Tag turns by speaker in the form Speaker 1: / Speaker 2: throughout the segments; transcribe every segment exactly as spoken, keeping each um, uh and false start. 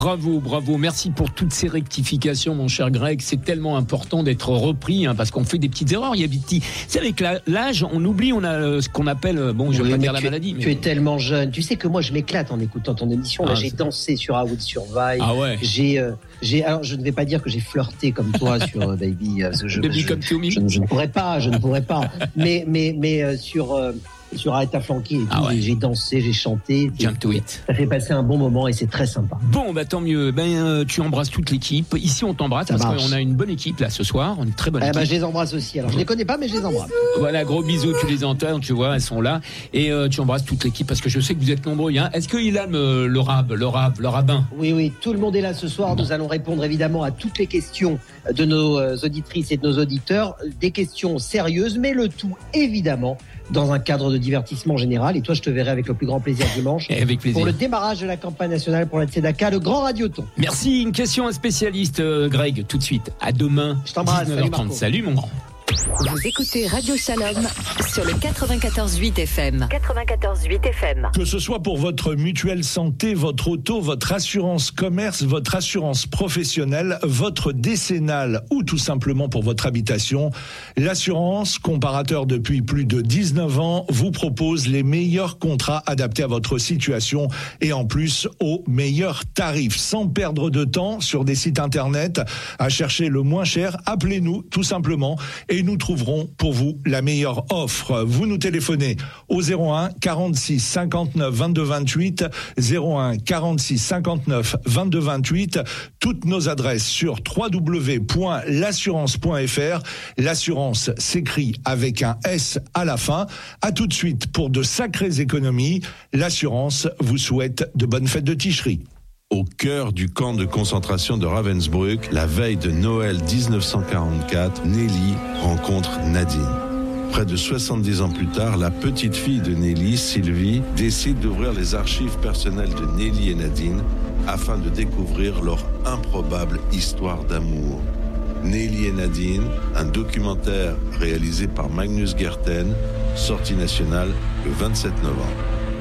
Speaker 1: Bravo, bravo. Merci pour toutes ces rectifications, mon cher Greg. C'est tellement important d'être repris, hein, parce qu'on fait des petites erreurs. Il y a des petits. C'est avec l'âge, on oublie, on a euh, ce qu'on appelle, bon, je
Speaker 2: oui,
Speaker 1: vais pas dire
Speaker 2: la
Speaker 1: la maladie.
Speaker 2: Mais...
Speaker 1: Tu
Speaker 2: es tellement jeune. Tu sais que moi, je m'éclate en écoutant ton émission. Là, ah, j'ai c'est... dansé sur I Will Survive.
Speaker 1: Ah ouais.
Speaker 2: J'ai, euh, j'ai. Alors, je ne vais pas dire que j'ai flirté comme toi sur euh, Baby. Euh, je,
Speaker 1: Baby
Speaker 2: je,
Speaker 1: comme
Speaker 2: je, je, je ne pourrais pas. Je ne pourrais pas. mais, mais, mais euh, sur. Euh, Sur Arrête à flanquer et tout, ah ouais. j'ai dansé, j'ai chanté.
Speaker 1: Jump to it.
Speaker 2: Ça fait passer un bon moment et c'est très sympa.
Speaker 1: Bon, bah tant mieux. Ben, euh, tu embrasses toute l'équipe. Ici, on t'embrasse ça parce marche. qu'on a une bonne équipe là ce soir. Une très bonne
Speaker 2: eh
Speaker 1: équipe.
Speaker 2: Ben, je les embrasse aussi. Alors, je les connais pas, mais je les embrasse.
Speaker 1: Voilà, gros bisous. Tu les entends, tu vois, elles sont là. Et euh, tu embrasses toute l'équipe parce que je sais que vous êtes nombreux. Hein. Est-ce qu'il a le, le rab, le rab, le rabbin?
Speaker 2: Oui, oui. Tout le monde est là ce soir. Nous allons répondre évidemment à toutes les questions de nos auditrices et de nos auditeurs. Des questions sérieuses, mais le tout évidemment dans un cadre de divertissement général. Et toi, je te verrai avec le plus grand plaisir dimanche.
Speaker 1: Et avec plaisir.
Speaker 2: Pour le démarrage de la campagne nationale pour la Tzedaka, le grand radioton.
Speaker 1: Merci. Une question à un spécialiste, euh, Greg, tout de suite. À demain.
Speaker 2: Je t'embrasse.
Speaker 1: dix-neuf heures trente. Salut, mon grand.
Speaker 3: Vous écoutez Radio Shalom sur le quatre-vingt-quatorze virgule huit F M. quatre-vingt-quatorze virgule huit F M.
Speaker 4: Que ce soit pour votre mutuelle santé, votre auto, votre assurance commerce, votre assurance professionnelle, votre décennale ou tout simplement pour votre habitation, l'assurance, comparateur depuis plus de dix-neuf ans, vous propose les meilleurs contrats adaptés à votre situation et en plus aux meilleurs tarifs. Sans perdre de temps sur des sites internet à chercher le moins cher, appelez-nous tout simplement et nous trouverons pour vous la meilleure offre. Vous nous téléphonez au zéro un quarante-six cinquante-neuf vingt-deux vingt-huit, zéro un quarante-six cinquante-neuf vingt-deux vingt-huit. Toutes nos adresses sur w w w point l'assurance point f r. L'assurance s'écrit avec un S à la fin. À tout de suite pour de sacrées économies. L'assurance vous souhaite de bonnes fêtes de Ticherie.
Speaker 5: Au cœur du camp de concentration de Ravensbrück, la veille de Noël dix-neuf cent quarante-quatre, Nelly rencontre Nadine. Près de soixante-dix ans plus tard, la petite fille de Nelly, Sylvie, décide d'ouvrir les archives personnelles de Nelly et Nadine afin de découvrir leur improbable histoire d'amour. Nelly et Nadine, un documentaire réalisé par Magnus Gerten, sortie nationale le vingt-sept novembre.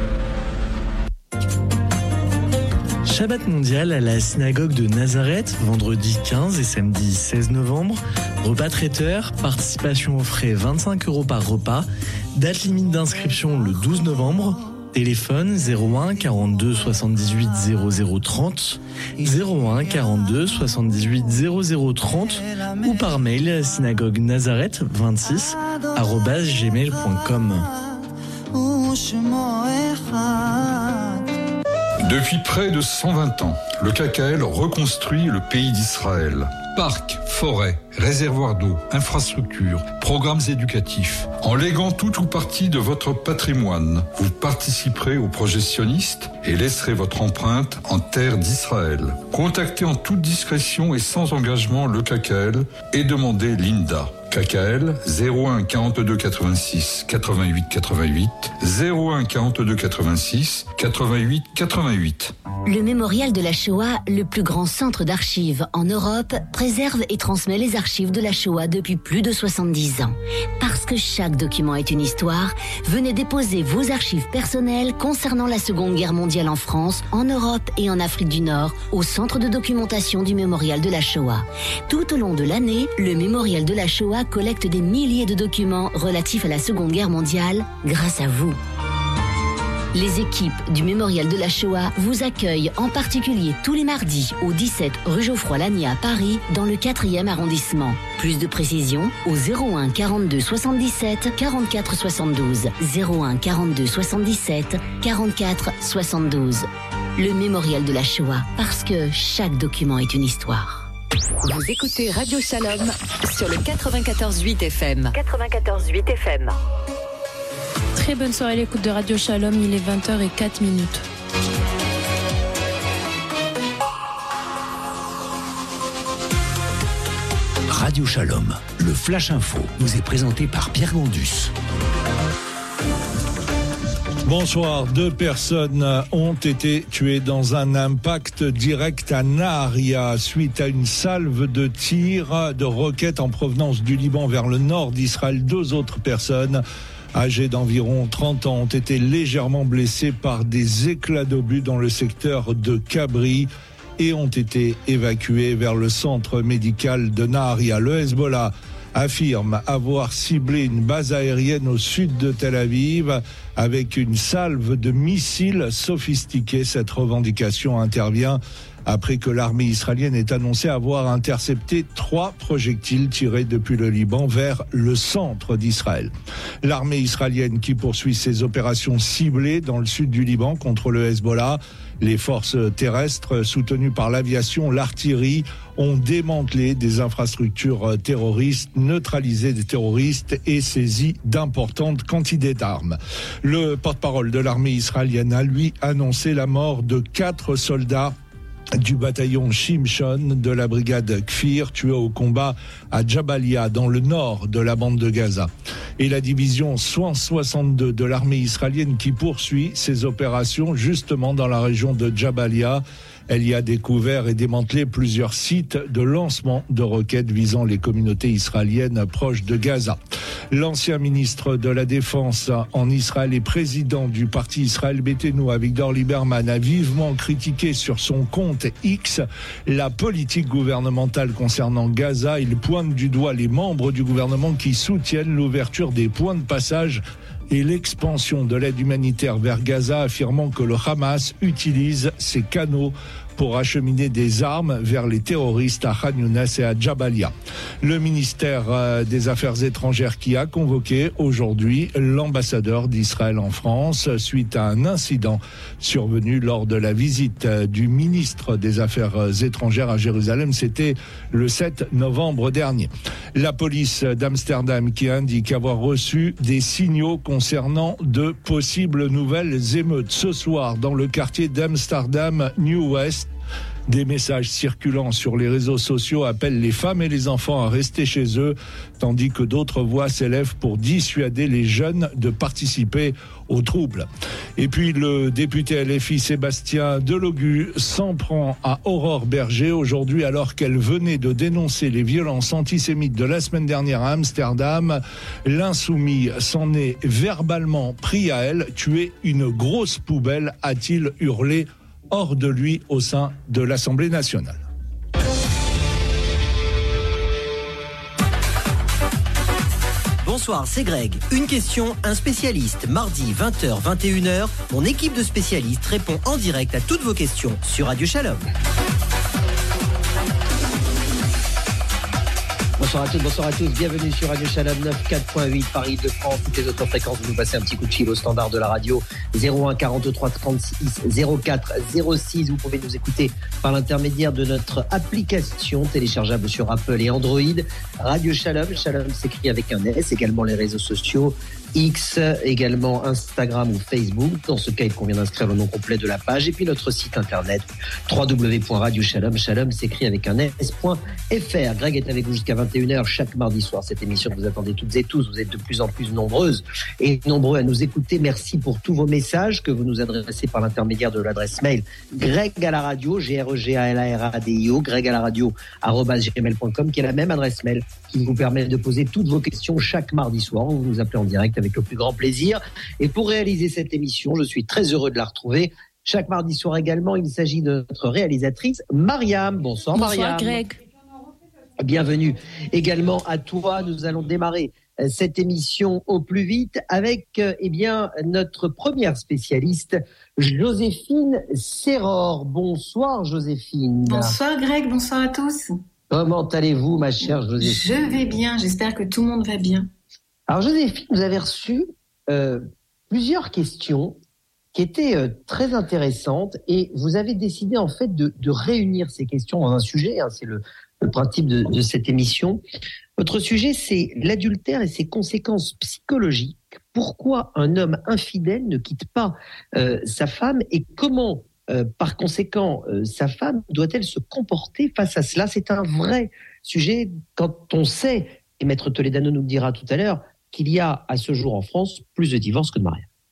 Speaker 6: Shabbat mondial à la synagogue de Nazareth, vendredi quinze et samedi seize novembre. Repas traiteur, participation aux frais vingt-cinq euros par repas. Date limite d'inscription le douze novembre. Téléphone zéro un quarante-deux soixante-dix-huit zéro zéro trente, zéro un quarante-deux soixante-dix-huit zéro zéro trente ou par mail synagogue nazareth vingt-six arobase gmail point com.
Speaker 7: Depuis près de cent vingt ans, le K K L reconstruit le pays d'Israël. Parcs, forêts, réservoirs d'eau, infrastructures, programmes éducatifs. En léguant tout ou partie de votre patrimoine, vous participerez au projet sioniste et laisserez votre empreinte en terre d'Israël. Contactez en toute discrétion et sans engagement le K K L et demandez Linda. K K L zéro un quarante-deux quatre-vingt-six quatre-vingt-huit quatre-vingt-huit, zéro un quarante-deux quatre-vingt-six quatre-vingt-huit quatre-vingt-huit.
Speaker 8: Le Mémorial de la Shoah, le plus grand centre d'archives en Europe, préserve et transmet les archives de la Shoah depuis plus de soixante-dix ans. Parce que chaque document est une histoire, venez déposer vos archives personnelles concernant la Seconde Guerre mondiale en France, en Europe et en Afrique du Nord, au centre de documentation du Mémorial de la Shoah. Tout au long de l'année, le Mémorial de la Shoah collecte des milliers de documents relatifs à la Seconde Guerre mondiale grâce à vous. Les équipes du Mémorial de la Shoah vous accueillent en particulier tous les mardis au dix-sept rue Geoffroy-Lanier à Paris, dans le quatrième arrondissement. Plus de précisions au zéro un quarante-deux soixante-dix-sept quarante-quatre soixante-douze, zéro un quarante-deux soixante-dix-sept quarante-quatre soixante-douze. Le Mémorial de la Shoah, parce que chaque document est une histoire.
Speaker 3: Vous écoutez Radio Shalom sur le quatre-vingt-quatorze virgule huit F M. quatre-vingt-quatorze virgule huit F M.
Speaker 9: Très bonne soirée à l'écoute de Radio Shalom, il est vingt heures zéro quatre minutes.
Speaker 10: Radio Shalom, le Flash Info, vous est présenté par Pierre Gondus.
Speaker 4: Bonsoir. Deux personnes ont été tuées dans un impact direct à Nahariya suite à une salve de tirs de roquettes en provenance du Liban vers le nord d'Israël. Deux autres personnes âgées d'environ trente ans ont été légèrement blessées par des éclats d'obus dans le secteur de Kabri. et ont été évacués vers le centre médical de Naharia. Le Hezbollah affirme avoir ciblé une base aérienne au sud de Tel Aviv avec une salve de missiles sophistiqués. Cette revendication intervient après que l'armée israélienne ait annoncé avoir intercepté trois projectiles tirés depuis le Liban vers le centre d'Israël. L'armée israélienne qui poursuit ses opérations ciblées dans le sud du Liban contre le Hezbollah. Les forces terrestres soutenues par l'aviation, l'artillerie, ont démantelé des infrastructures terroristes, neutralisé des terroristes et saisi d'importantes quantités d'armes. Le porte-parole de l'armée israélienne a lui annoncé la mort de quatre soldats du bataillon Shimshon de la brigade Kfir, tué au combat à Jabalia, dans le nord de la bande de Gaza. Et la division cent soixante-deux de l'armée israélienne qui poursuit ses opérations justement dans la région de Jabalia. Elle y a découvert et démantelé plusieurs sites de lancement de roquettes visant les communautés israéliennes proches de Gaza. L'ancien ministre de la Défense en Israël et président du parti Israël Beitenou, Avigdor Lieberman, a vivement critiqué sur son compte X la politique gouvernementale concernant Gaza. Il pointe du doigt les membres du gouvernement qui soutiennent l'ouverture des points de passage et l'expansion de l'aide humanitaire vers Gaza, affirmant que le Hamas utilise ces canaux pour acheminer des armes vers les terroristes à Khan Younes et à Jabalia. Le ministère des Affaires étrangères qui a convoqué aujourd'hui l'ambassadeur d'Israël en France suite à un incident survenu lors de la visite du ministre des Affaires étrangères à Jérusalem. C'était le sept novembre dernier. La police d'Amsterdam qui indique avoir reçu des signaux concernant de possibles nouvelles émeutes ce soir dans le quartier d'Amsterdam New West. Des messages circulant sur les réseaux sociaux appellent les femmes et les enfants à rester chez eux, tandis que d'autres voix s'élèvent pour dissuader les jeunes de participer aux troubles. Et puis le député L F I Sébastien Delogu s'en prend à Aurore Berger aujourd'hui alors qu'elle venait de dénoncer les violences antisémites de la semaine dernière à Amsterdam. L'insoumis s'en est verbalement pris à elle. Tu es une grosse poubelle, a-t-il hurlé hors de lui au sein de l'Assemblée nationale.
Speaker 11: Bonsoir, c'est Greg. Une question, un spécialiste. Mardi, vingt heures, vingt et une heures, mon équipe de spécialistes répond en direct à toutes vos questions sur Radio Shalom.
Speaker 2: Bonsoir à toutes, bonsoir à tous, bienvenue sur Radio Shalom quatre-vingt-quatorze point huit Paris-Île-de-France, toutes les autres fréquences, vous nous passez un petit coup de fil au standard de la radio zéro un quarante-trois trente-six zéro quatre zéro six. Vous pouvez nous écouter par l'intermédiaire de notre application téléchargeable sur Apple et Android. Radio Shalom, Shalom s'écrit avec un S, également les réseaux sociaux, X, également Instagram ou Facebook. Dans ce cas, il convient d'inscrire le nom complet de la page. Et puis notre site internet w w w point radio shalom, Shalom s'écrit avec un S.fr. Greg est avec vous jusqu'à vingt et une heures chaque mardi soir. Cette émission que vous attendez toutes et tous. Vous êtes de plus en plus nombreuses et nombreux à nous écouter. Merci pour tous vos messages que vous nous adressez par l'intermédiaire de l'adresse mail Greg à la radio, G R E G A L A R A D I O, Greg à la radio, arobase gmail point com, qui est la même adresse mail qui vous permet de poser toutes vos questions chaque mardi soir. Vous nous appelez en direct avec le plus grand plaisir. Et pour réaliser cette émission, je suis très heureux de la retrouver. Chaque mardi soir également, il s'agit de notre réalisatrice, Mariam. Bonsoir,
Speaker 9: Bonsoir
Speaker 2: Mariam.
Speaker 9: Greg.
Speaker 2: Bienvenue également à toi. Nous allons démarrer cette émission au plus vite avec eh bien, notre première spécialiste, Joséphine Serror. Bonsoir, Joséphine.
Speaker 12: Bonsoir, Greg. Bonsoir à tous.
Speaker 2: Comment allez-vous, ma chère Joséphine?
Speaker 12: Je vais bien. J'espère que tout le monde va bien.
Speaker 2: Alors, Joséphine, vous avez reçu euh, plusieurs questions qui étaient euh, très intéressantes et vous avez décidé en fait de, de réunir ces questions dans un sujet. Hein, c'est le, le principe de, de cette émission. Votre sujet, c'est l'adultère et ses conséquences psychologiques. Pourquoi un homme infidèle ne quitte pas euh, sa femme et comment, euh, par conséquent, euh, sa femme doit-elle se comporter face à cela? C'est un vrai sujet quand on sait, et Maître Toledano nous le dira tout à l'heure, qu'il y a à ce jour en France plus de divorces que de mariages.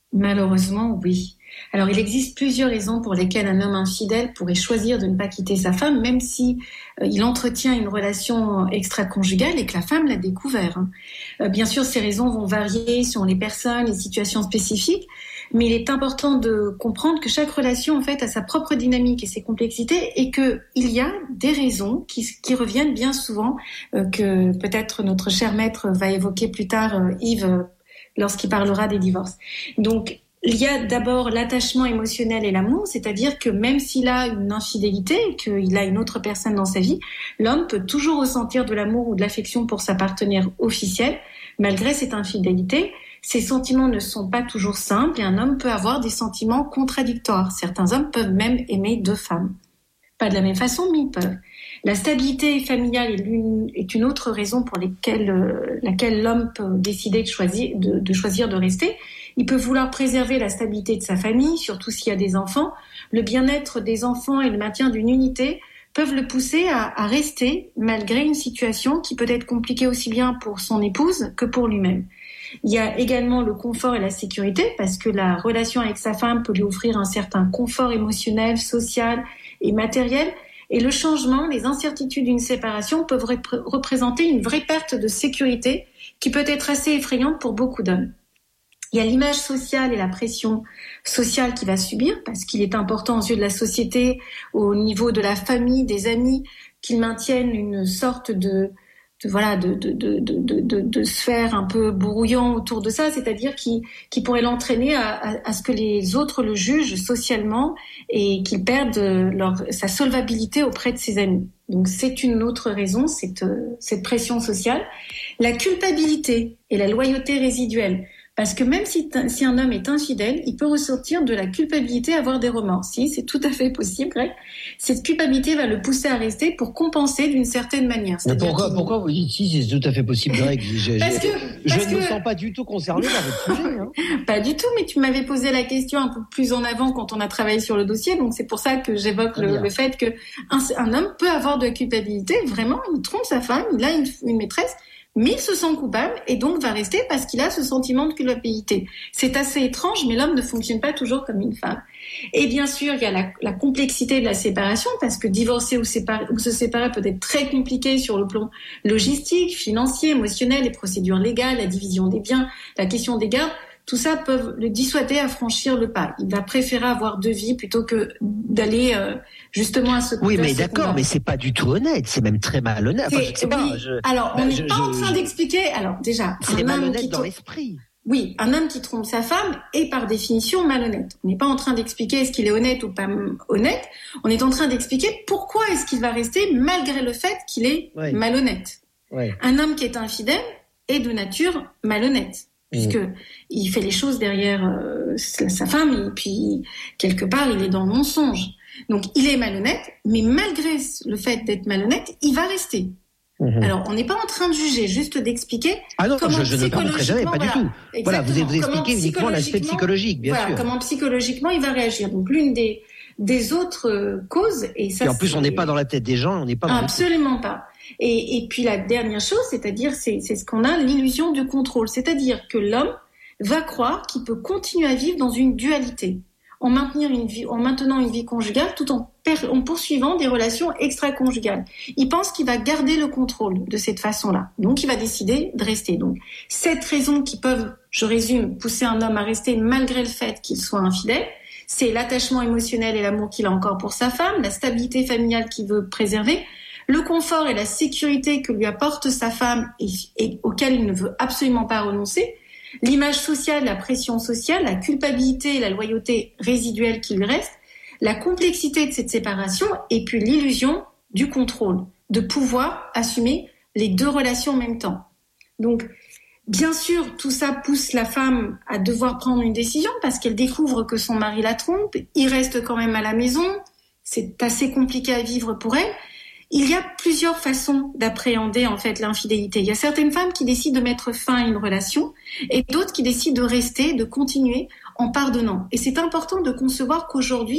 Speaker 12: Malheureusement, oui. Alors, il existe plusieurs raisons pour lesquelles un homme infidèle pourrait choisir de ne pas quitter sa femme, même si euh, il entretient une relation extra-conjugale et que la femme l'a découvert. Hein. Euh, bien sûr, ces raisons vont varier selon les personnes, les situations spécifiques, mais il est important de comprendre que chaque relation, en fait, a sa propre dynamique et ses complexités, et que il y a des raisons qui, qui reviennent bien souvent, euh, que peut-être notre cher maître va évoquer plus tard, euh, Yves, euh, lorsqu'il parlera des divorces. Donc, il y a d'abord l'attachement émotionnel et l'amour, c'est-à-dire que même s'il a une infidélité, qu'il a une autre personne dans sa vie, l'homme peut toujours ressentir de l'amour ou de l'affection pour sa partenaire officielle, malgré cette infidélité. Ces sentiments ne sont pas toujours simples et un homme peut avoir des sentiments contradictoires. Certains hommes peuvent même aimer deux femmes. Pas de la même façon, mais ils peuvent. La stabilité familiale est, l'une, est une autre raison pour lesquelles, euh, laquelle l'homme peut décider de choisir, de, de choisir de rester. Il peut vouloir préserver la stabilité de sa famille, surtout s'il y a des enfants. Le bien-être des enfants et le maintien d'une unité peuvent le pousser à, à rester malgré une situation qui peut être compliquée aussi bien pour son épouse que pour lui-même. Il y a également le confort et la sécurité, parce que la relation avec sa femme peut lui offrir un certain confort émotionnel, social et matériel. Et le changement, les incertitudes d'une séparation peuvent rep- représenter une vraie perte de sécurité qui peut être assez effrayante pour beaucoup d'hommes. Il y a l'image sociale et la pression sociale qu'il va subir, parce qu'il est important aux yeux de la société, au niveau de la famille, des amis, qu'il maintienne une sorte de, de voilà, de, de, de, de, de, de sphère un peu brouillant autour de ça, c'est-à-dire qui, qui pourrait l'entraîner à, à, à ce que les autres le jugent socialement et qu'il perde leur, sa solvabilité auprès de ses amis. Donc c'est une autre raison, cette, cette pression sociale. La culpabilité et la loyauté résiduelle. Parce que même si, si un homme est infidèle, il peut ressortir de la culpabilité, avoir des remords. Si, c'est tout à fait possible, Greg. Cette culpabilité va le pousser à rester pour compenser d'une certaine manière.
Speaker 2: Mais pourquoi, pourquoi vous dites si, c'est tout à fait possible, Greg? Je,
Speaker 12: parce que,
Speaker 2: je
Speaker 12: parce
Speaker 2: ne
Speaker 12: que...
Speaker 2: me sens pas du tout concerné par votre sujet. Hein.
Speaker 12: Pas du tout, mais tu m'avais posé la question un peu plus en avant quand on a travaillé sur le dossier, donc c'est pour ça que j'évoque le, le fait que un, un homme peut avoir de la culpabilité. Vraiment, il trompe sa femme, il a une, une maîtresse, mais il se sent coupable et donc va rester parce qu'il a ce sentiment de culpabilité. C'est assez étrange, mais l'homme ne fonctionne pas toujours comme une femme. Et bien sûr, il y a la, la complexité de la séparation, parce que divorcer ou, séparer, ou se séparer peut être très compliqué sur le plan logistique, financier, émotionnel, les procédures légales, la division des biens, la question des gardes. Tout ça peut le dissuader à franchir le pas. Il va préférer avoir deux vies plutôt que d'aller euh, justement à ce
Speaker 2: Oui, mais d'accord, mais c'est pas du tout honnête, c'est même très malhonnête. Enfin, je sais
Speaker 12: oui.
Speaker 2: pas, je...
Speaker 12: Alors, on n'est
Speaker 2: je,
Speaker 12: pas
Speaker 2: je,
Speaker 12: en train
Speaker 2: je...
Speaker 12: d'expliquer. Alors, déjà,
Speaker 2: c'est malhonnête dans l'esprit.
Speaker 12: Oui, un homme qui trompe sa femme est par définition malhonnête. On n'est pas en train d'expliquer est-ce qu'il est honnête ou pas honnête. On est en train d'expliquer pourquoi est-ce qu'il va rester malgré le fait qu'il est ouais. malhonnête. Ouais. Un homme qui est infidèle est de nature malhonnête, puisque mmh. il fait les choses derrière euh, sa femme et puis quelque part il est dans le mensonge. Donc il est malhonnête, mais malgré le fait d'être malhonnête, il va rester. Mmh. Alors on n'est pas en train de juger, juste d'expliquer.
Speaker 2: Ah non,
Speaker 12: comment
Speaker 2: je, je ne permettrai jamais, pas
Speaker 12: voilà,
Speaker 2: du tout. Voilà, vous, vous expliquez uniquement l'aspect psychologique, bien
Speaker 12: voilà,
Speaker 2: sûr.
Speaker 12: Comment psychologiquement il va réagir. Donc l'une des des autres causes, et ça.
Speaker 2: Et en plus, on n'est pas dans la tête des gens, on n'est pas. Dans
Speaker 12: absolument pas. Et, et puis la dernière chose, c'est-à-dire, c'est, c'est ce qu'on a, l'illusion du contrôle. C'est-à-dire que l'homme va croire qu'il peut continuer à vivre dans une dualité, en, maintenir une vie, en maintenant une vie conjugale tout en, per, en poursuivant des relations extra-conjugales. Il pense qu'il va garder le contrôle de cette façon-là. Donc, il va décider de rester. Donc, sept raisons qui peuvent, je résume, pousser un homme à rester malgré le fait qu'il soit infidèle, c'est l'attachement émotionnel et l'amour qu'il a encore pour sa femme, la stabilité familiale qu'il veut préserver, le confort et la sécurité que lui apporte sa femme et, et auquel il ne veut absolument pas renoncer, l'image sociale, la pression sociale, la culpabilité et la loyauté résiduelle qui lui reste, la complexité de cette séparation et puis l'illusion du contrôle, de pouvoir assumer les deux relations en même temps. Donc, bien sûr, tout ça pousse la femme à devoir prendre une décision parce qu'elle découvre que son mari la trompe, il reste quand même à la maison, c'est assez compliqué à vivre pour elle. Il y a plusieurs façons d'appréhender en fait l'infidélité. Il y a certaines femmes qui décident de mettre fin à une relation et d'autres qui décident de rester, de continuer en pardonnant. Et c'est important de concevoir qu'aujourd'hui,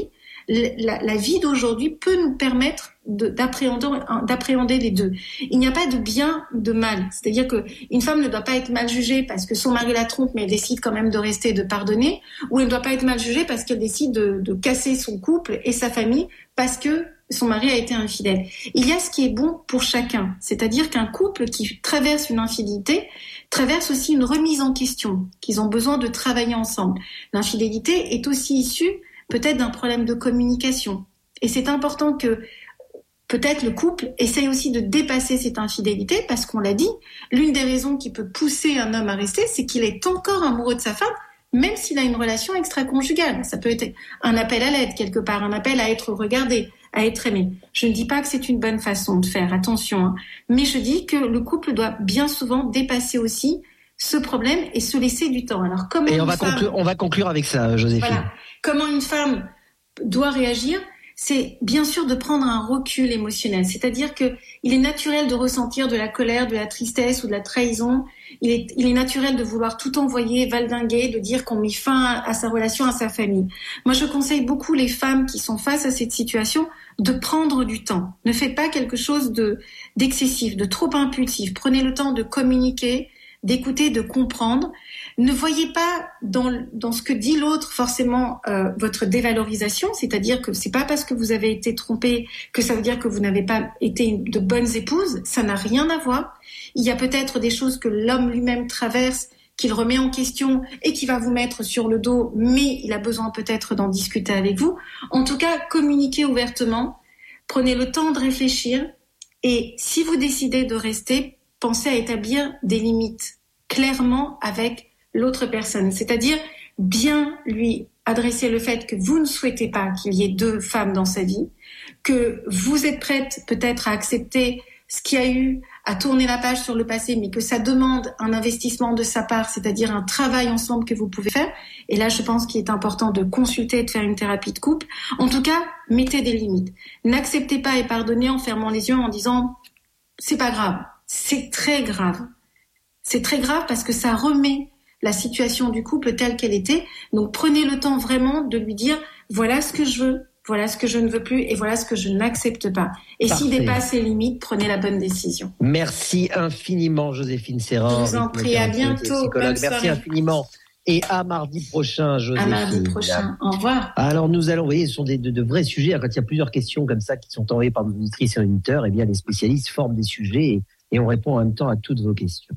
Speaker 12: la, la vie d'aujourd'hui peut nous permettre de, d'appréhender, d'appréhender les deux. Il n'y a pas de bien, de mal. C'est-à-dire que une femme ne doit pas être mal jugée parce que son mari la trompe, mais elle décide quand même de rester et de pardonner, ou elle ne doit pas être mal jugée parce qu'elle décide de, de casser son couple et sa famille parce que son mari a été infidèle. Il y a ce qui est bon pour chacun. C'est-à-dire qu'un couple qui traverse une infidélité traverse aussi une remise en question, qu'ils ont besoin de travailler ensemble. L'infidélité est aussi issue peut-être d'un problème de communication. Et c'est important que peut-être le couple essaye aussi de dépasser cette infidélité parce qu'on l'a dit, l'une des raisons qui peut pousser un homme à rester, c'est qu'il est encore amoureux de sa femme, même s'il a une relation extra-conjugale. Ça peut être un appel à l'aide quelque part, un appel à être regardé, à être aimé. Je ne dis pas que c'est une bonne façon de faire, attention, hein. Mais je dis que le couple doit bien souvent dépasser aussi ce problème et se laisser du temps. Alors comment
Speaker 2: et on va,
Speaker 12: femme...
Speaker 2: conclure, on va conclure avec ça, Joséphine.
Speaker 12: Voilà. Comment une femme doit réagir, c'est bien sûr de prendre un recul émotionnel. C'est-à-dire que il est naturel de ressentir de la colère, de la tristesse ou de la trahison. Il est, il est naturel de vouloir tout envoyer, valdinguer, de dire qu'on met fin à sa relation, à sa famille. Moi, je conseille beaucoup les femmes qui sont face à cette situation de prendre du temps. Ne faites pas quelque chose de, d'excessif, de trop impulsif. Prenez le temps de communiquer, d'écouter, de comprendre. Ne voyez pas dans, dans ce que dit l'autre forcément euh, votre dévalorisation, c'est-à-dire que c'est pas parce que vous avez été trompé que ça veut dire que vous n'avez pas été une, de bonnes épouses, ça n'a rien à voir. Il y a peut-être des choses que l'homme lui-même traverse, qu'il remet en question et qui va vous mettre sur le dos, mais il a besoin peut-être d'en discuter avec vous. En tout cas, communiquez ouvertement, prenez le temps de réfléchir et si vous décidez de rester, pensez à établir des limites clairement avec l'autre personne, c'est-à-dire bien lui adresser le fait que vous ne souhaitez pas qu'il y ait deux femmes dans sa vie, que vous êtes prête peut-être à accepter ce qu'il y a eu, à tourner la page sur le passé, mais que ça demande un investissement de sa part, c'est-à-dire un travail ensemble que vous pouvez faire. Et là, je pense qu'il est important de consulter, de faire une thérapie de couple. En tout cas, mettez des limites. N'acceptez pas et pardonnez en fermant les yeux en disant « c'est pas grave ». C'est très grave. C'est très grave parce que ça remet la situation du couple telle qu'elle était. Donc prenez le temps vraiment de lui dire voilà ce que je veux, voilà ce que je ne veux plus et voilà ce que je n'accepte pas. Et
Speaker 2: Parfait.
Speaker 12: S'il dépasse les limites, prenez la bonne décision.
Speaker 2: Merci infiniment Joséphine Serran.
Speaker 12: Je vous en prie, à bientôt.
Speaker 2: Merci infiniment. Et à mardi prochain, Joséphine.
Speaker 12: À mardi prochain. Au revoir.
Speaker 2: Alors nous allons, vous voyez, ce sont des, de, de vrais sujets. Quand il y a plusieurs questions comme ça qui sont envoyées par nos auditrices et auditeurs, eh bien les spécialistes forment des sujets et, et on répond en même temps à toutes vos questions.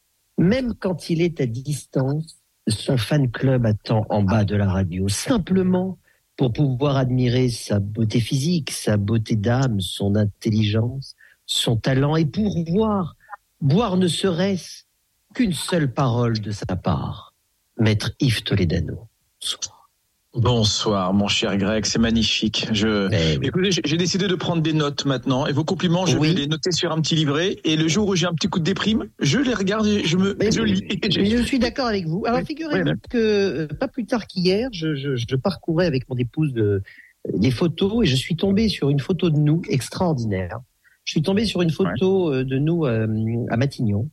Speaker 2: Même quand il est à distance, son fan club attend en bas de la radio, simplement pour pouvoir admirer sa beauté physique, sa beauté d'âme, son intelligence, son talent, et pour voir, voir ne serait-ce qu'une seule parole de sa part. Maître Yves Toledano. Bonsoir.
Speaker 13: Bonsoir, mon cher Greg, c'est magnifique. Je,
Speaker 2: oui.
Speaker 13: Écoutez, j'ai décidé de prendre des notes maintenant, et vos compliments, je oui. vais les noter sur un petit livret, et le jour où j'ai un petit coup de déprime, je les regarde et je me,
Speaker 2: mais,
Speaker 13: je lis.
Speaker 2: Mais je suis d'accord avec vous. Alors, figurez-vous oui, que, euh, pas plus tard qu'hier, je, je, je parcourais avec mon épouse de, euh, des photos, et je suis tombé sur une photo de nous extraordinaire. Je suis tombé sur une photo ouais. de nous euh, à Matignon.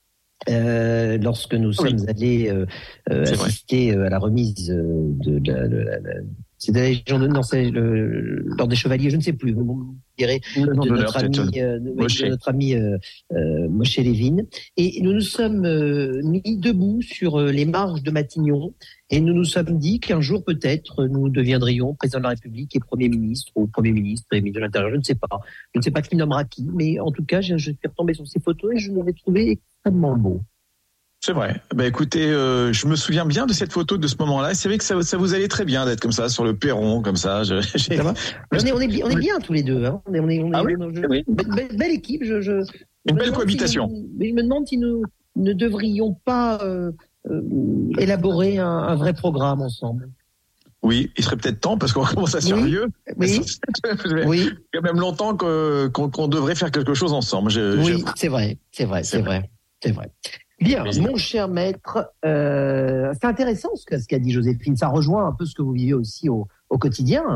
Speaker 2: Euh, lorsque nous oui. sommes allés euh, euh, assister vrai. à la remise de, de, la, de, la, de la, c'est de la Légion de, non, c'est le, l'ordre des Chevaliers, je ne sais plus, vous direz, de, de, notre ami, euh, de, de notre ami euh, euh, Moshe Lévin. Et nous nous sommes euh, mis debout sur euh, les marges de Matignon et nous nous sommes dit qu'un jour peut-être nous deviendrions président de la République et Premier ministre ou Premier ministre et ministre de l'Intérieur, je ne sais pas. Je ne sais pas qui nommera qui, mais en tout cas, je, je suis retombé sur ces photos et je les ai trouvées extrêmement beaux.
Speaker 13: C'est vrai. Bah écoutez, euh, je me souviens bien de cette photo de ce moment-là. C'est vrai que ça, ça vous allait très bien d'être comme ça sur le perron, comme ça. Je,
Speaker 2: ça va on est, on est, on est bien tous les deux. Hein. On est, on est, on est,
Speaker 13: ah oui,
Speaker 2: je,
Speaker 13: oui.
Speaker 2: Belle, belle équipe. Je, je,
Speaker 13: Une belle cohabitation.
Speaker 2: Si nous, mais je me demande si nous ne devrions pas euh, euh, élaborer un, un vrai programme ensemble.
Speaker 13: Oui, il serait peut-être temps parce qu'on commence à se faire
Speaker 2: oui,
Speaker 13: vieux.
Speaker 2: Oui. oui.
Speaker 13: Il y a même longtemps que, qu'on, qu'on devrait faire quelque chose ensemble. Je,
Speaker 2: oui,
Speaker 13: je...
Speaker 2: c'est vrai, c'est vrai, c'est, c'est vrai. vrai, c'est vrai. Bien, Mais mon cher maître, euh, c'est intéressant ce, que, ce qu'a dit Joséphine. Ça rejoint un peu ce que vous vivez aussi au, au quotidien. Hein.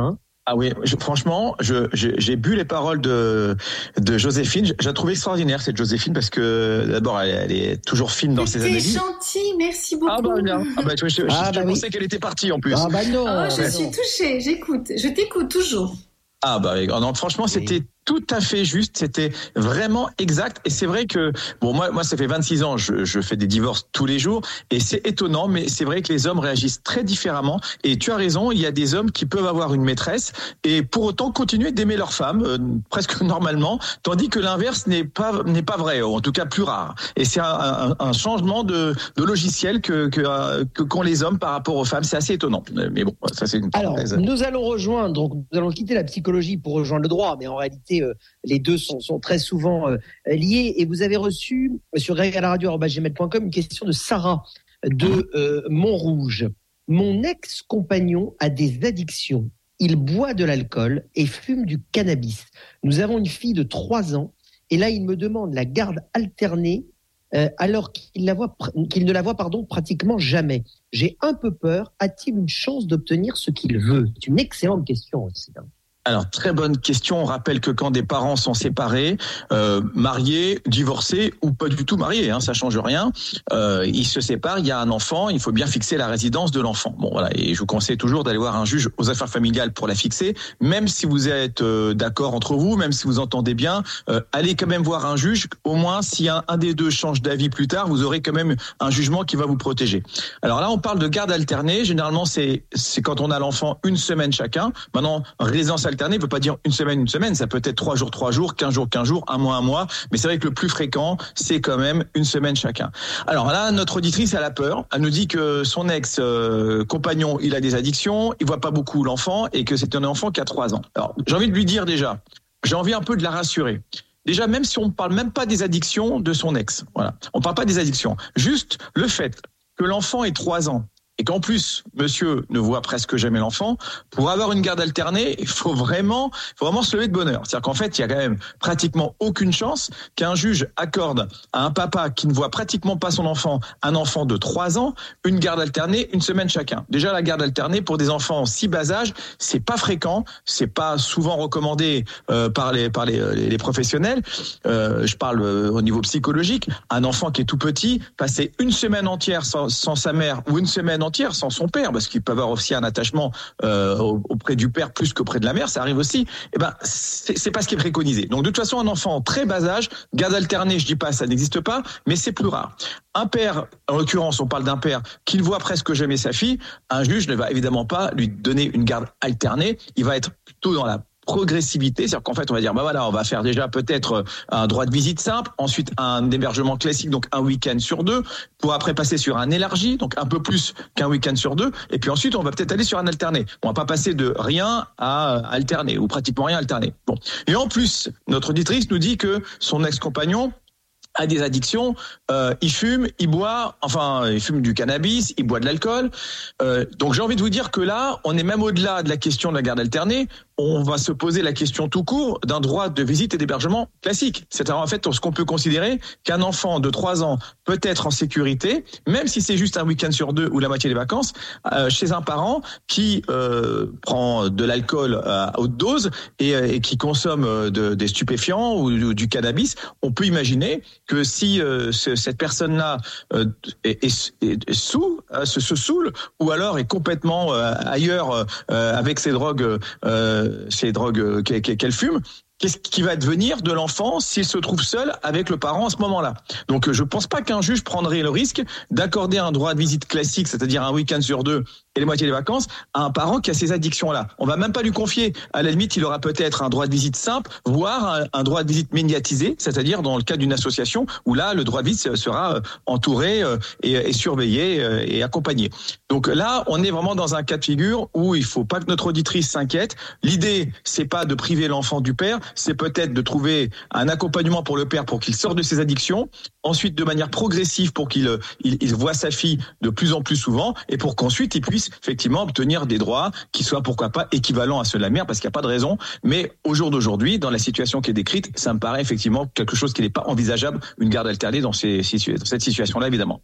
Speaker 13: Ah oui, je, franchement, je, je, j'ai bu les paroles de, de Joséphine. Je, je la trouve extraordinaire, cette Joséphine, parce que d'abord, elle, elle est toujours fine dans ses analyses.
Speaker 12: C'était gentil, merci beaucoup.
Speaker 13: Ah bah, non. Ah bah, je, je,
Speaker 2: ah
Speaker 13: je,
Speaker 2: bah
Speaker 13: je
Speaker 2: oui.
Speaker 13: pensais qu'elle était partie en plus.
Speaker 2: Ah bah non.
Speaker 12: Oh, je
Speaker 2: bah
Speaker 12: suis
Speaker 2: non.
Speaker 12: touchée, j'écoute, je t'écoute toujours.
Speaker 13: Ah bah non, franchement, c'était tout à fait juste, c'était vraiment exact. Et c'est vrai que, bon, moi, moi, ça fait vingt-six ans, je, je fais des divorces tous les jours, et c'est étonnant, mais c'est vrai que les hommes réagissent très différemment. Et tu as raison, il y a des hommes qui peuvent avoir une maîtresse et pour autant continuer d'aimer leur femme, euh, presque normalement, tandis que l'inverse n'est pas n'est pas vrai, ou en tout cas plus rare. Et c'est un, un, un changement de, de logiciel que, que, que qu'ont les hommes par rapport aux femmes. C'est assez étonnant. Mais bon, ça c'est une parenthèse.
Speaker 2: Alors, nous allons rejoindre, donc nous allons quitter la psychologie pour rejoindre le droit, mais en réalité, euh, les deux sont, sont très souvent euh, liés. Et vous avez reçu sur greg à la radio arobase gmail point com une question de Sarah de euh, Montrouge. Mon ex-compagnon a des addictions. Il boit de l'alcool et fume du cannabis. Nous avons une fille de trois ans et là, il me demande la garde alternée euh, alors qu'il, la voit, qu'il ne la voit pardon, pratiquement jamais. J'ai un peu peur. A-t-il une chance d'obtenir ce qu'il veut ? C'est une excellente question aussi. Hein.
Speaker 13: Alors, très bonne question. On rappelle que quand des parents sont séparés, euh, mariés, divorcés ou pas du tout mariés, hein, ça change rien, euh, ils se séparent, il y a un enfant, il faut bien fixer la résidence de l'enfant. Bon, voilà. Et je vous conseille toujours d'aller voir un juge aux affaires familiales pour la fixer, même si vous êtes euh, d'accord entre vous, même si vous entendez bien, euh, allez quand même voir un juge. Au moins, si un, un des deux change d'avis plus tard, vous aurez quand même un jugement qui va vous protéger. Alors là, on parle de garde alternée. Généralement, c'est, c'est quand on a l'enfant une semaine chacun. Maintenant, résidence alternée ne veut pas dire une semaine, une semaine, ça peut être trois jours, trois jours, quinze jours, quinze jours, un mois, un mois, mais c'est vrai que le plus fréquent, c'est quand même une semaine chacun. Alors là, notre auditrice, elle a peur, elle nous dit que son ex-compagnon, il a des addictions, il voit pas beaucoup l'enfant et que c'est un enfant qui a trois ans. Alors, j'ai envie de lui dire déjà, j'ai envie un peu de la rassurer. Déjà, même si on ne parle même pas des addictions de son ex, voilà, on ne parle pas des addictions, juste le fait que l'enfant ait trois ans, et qu'en plus, monsieur ne voit presque jamais l'enfant, pour avoir une garde alternée, il faut vraiment, faut vraiment se lever de bonheur. C'est-à-dire qu'en fait, il y a quand même pratiquement aucune chance qu'un juge accorde à un papa qui ne voit pratiquement pas son enfant, un enfant de trois ans, une garde alternée, une semaine chacun. Déjà, la garde alternée pour des enfants en si bas âge, c'est pas fréquent, c'est pas souvent recommandé euh, par les par les, les, les professionnels. Euh, je parle euh, au niveau psychologique. Un enfant qui est tout petit, passer une semaine entière sans, sans sa mère ou une semaine entière sans son père, parce qu'il peut avoir aussi un attachement euh, auprès du père plus qu'auprès de la mère, ça arrive aussi. Eh ben, c'est, c'est pas ce qui est préconisé. Donc de toute façon, un enfant en très bas âge, garde alternée, je dis pas, ça n'existe pas, mais c'est plus rare. Un père, en l'occurrence, on parle d'un père qui ne voit presque jamais sa fille, un juge ne va évidemment pas lui donner une garde alternée, il va être plutôt dans la progressivité, c'est-à-dire qu'en fait on va dire bah voilà, on va faire déjà peut-être un droit de visite simple, ensuite un hébergement classique, donc un week-end sur deux, pour après passer sur un élargi, donc un peu plus qu'un week-end sur deux, et puis ensuite on va peut-être aller sur un alterné. On va pas passer de rien à alterner ou pratiquement rien alterner. Bon, et en plus notre auditrice nous dit que son ex-compagnon a des addictions, euh, il fume, il boit, enfin il fume du cannabis, il boit de l'alcool. Euh, donc j'ai envie de vous dire que là, on est même au-delà de la question de la garde alternée, on va se poser la question tout court d'un droit de visite et d'hébergement classique. C'est-à-dire en fait ce qu'on peut considérer qu'un enfant de trois ans peut être en sécurité, même si c'est juste un week-end sur deux ou la moitié des vacances, euh, chez un parent qui euh, prend de l'alcool à haute dose et, et qui consomme de, des stupéfiants ou, ou du cannabis. On peut imaginer que si euh, ce, cette personne-là euh, est, est, est sous, euh, se, se saoule, ou alors est complètement euh, ailleurs euh, avec ces drogues, euh, ces drogues qu'elle, qu'elle fume, qu'est-ce qui va devenir de l'enfant s'il se trouve seul avec le parent à ce moment-là? Donc je pense pas qu'un juge prendrait le risque d'accorder un droit de visite classique, c'est-à-dire un week-end sur deux et les moitiés des vacances, à un parent qui a ces addictions-là. On va même pas lui confier. À la limite, il aura peut-être un droit de visite simple, voire un, un droit de visite médiatisé, c'est-à-dire dans le cas d'une association où là, le droit de visite sera entouré et, et surveillé et accompagné. Donc là, on est vraiment dans un cas de figure où il faut pas que notre auditrice s'inquiète. L'idée, c'est pas de priver l'enfant du père, c'est peut-être de trouver un accompagnement pour le père pour qu'il sorte de ses addictions, ensuite de manière progressive pour qu'il il, il voit sa fille de plus en plus souvent et pour qu'ensuite il puisse effectivement obtenir des droits qui soient pourquoi pas équivalents à ceux de la mère, parce qu'il n'y a pas de raison. Mais au jour d'aujourd'hui, dans la situation qui est décrite, ça me paraît effectivement quelque chose qui n'est pas envisageable, une garde alternée dans, ces, dans cette situation-là évidemment.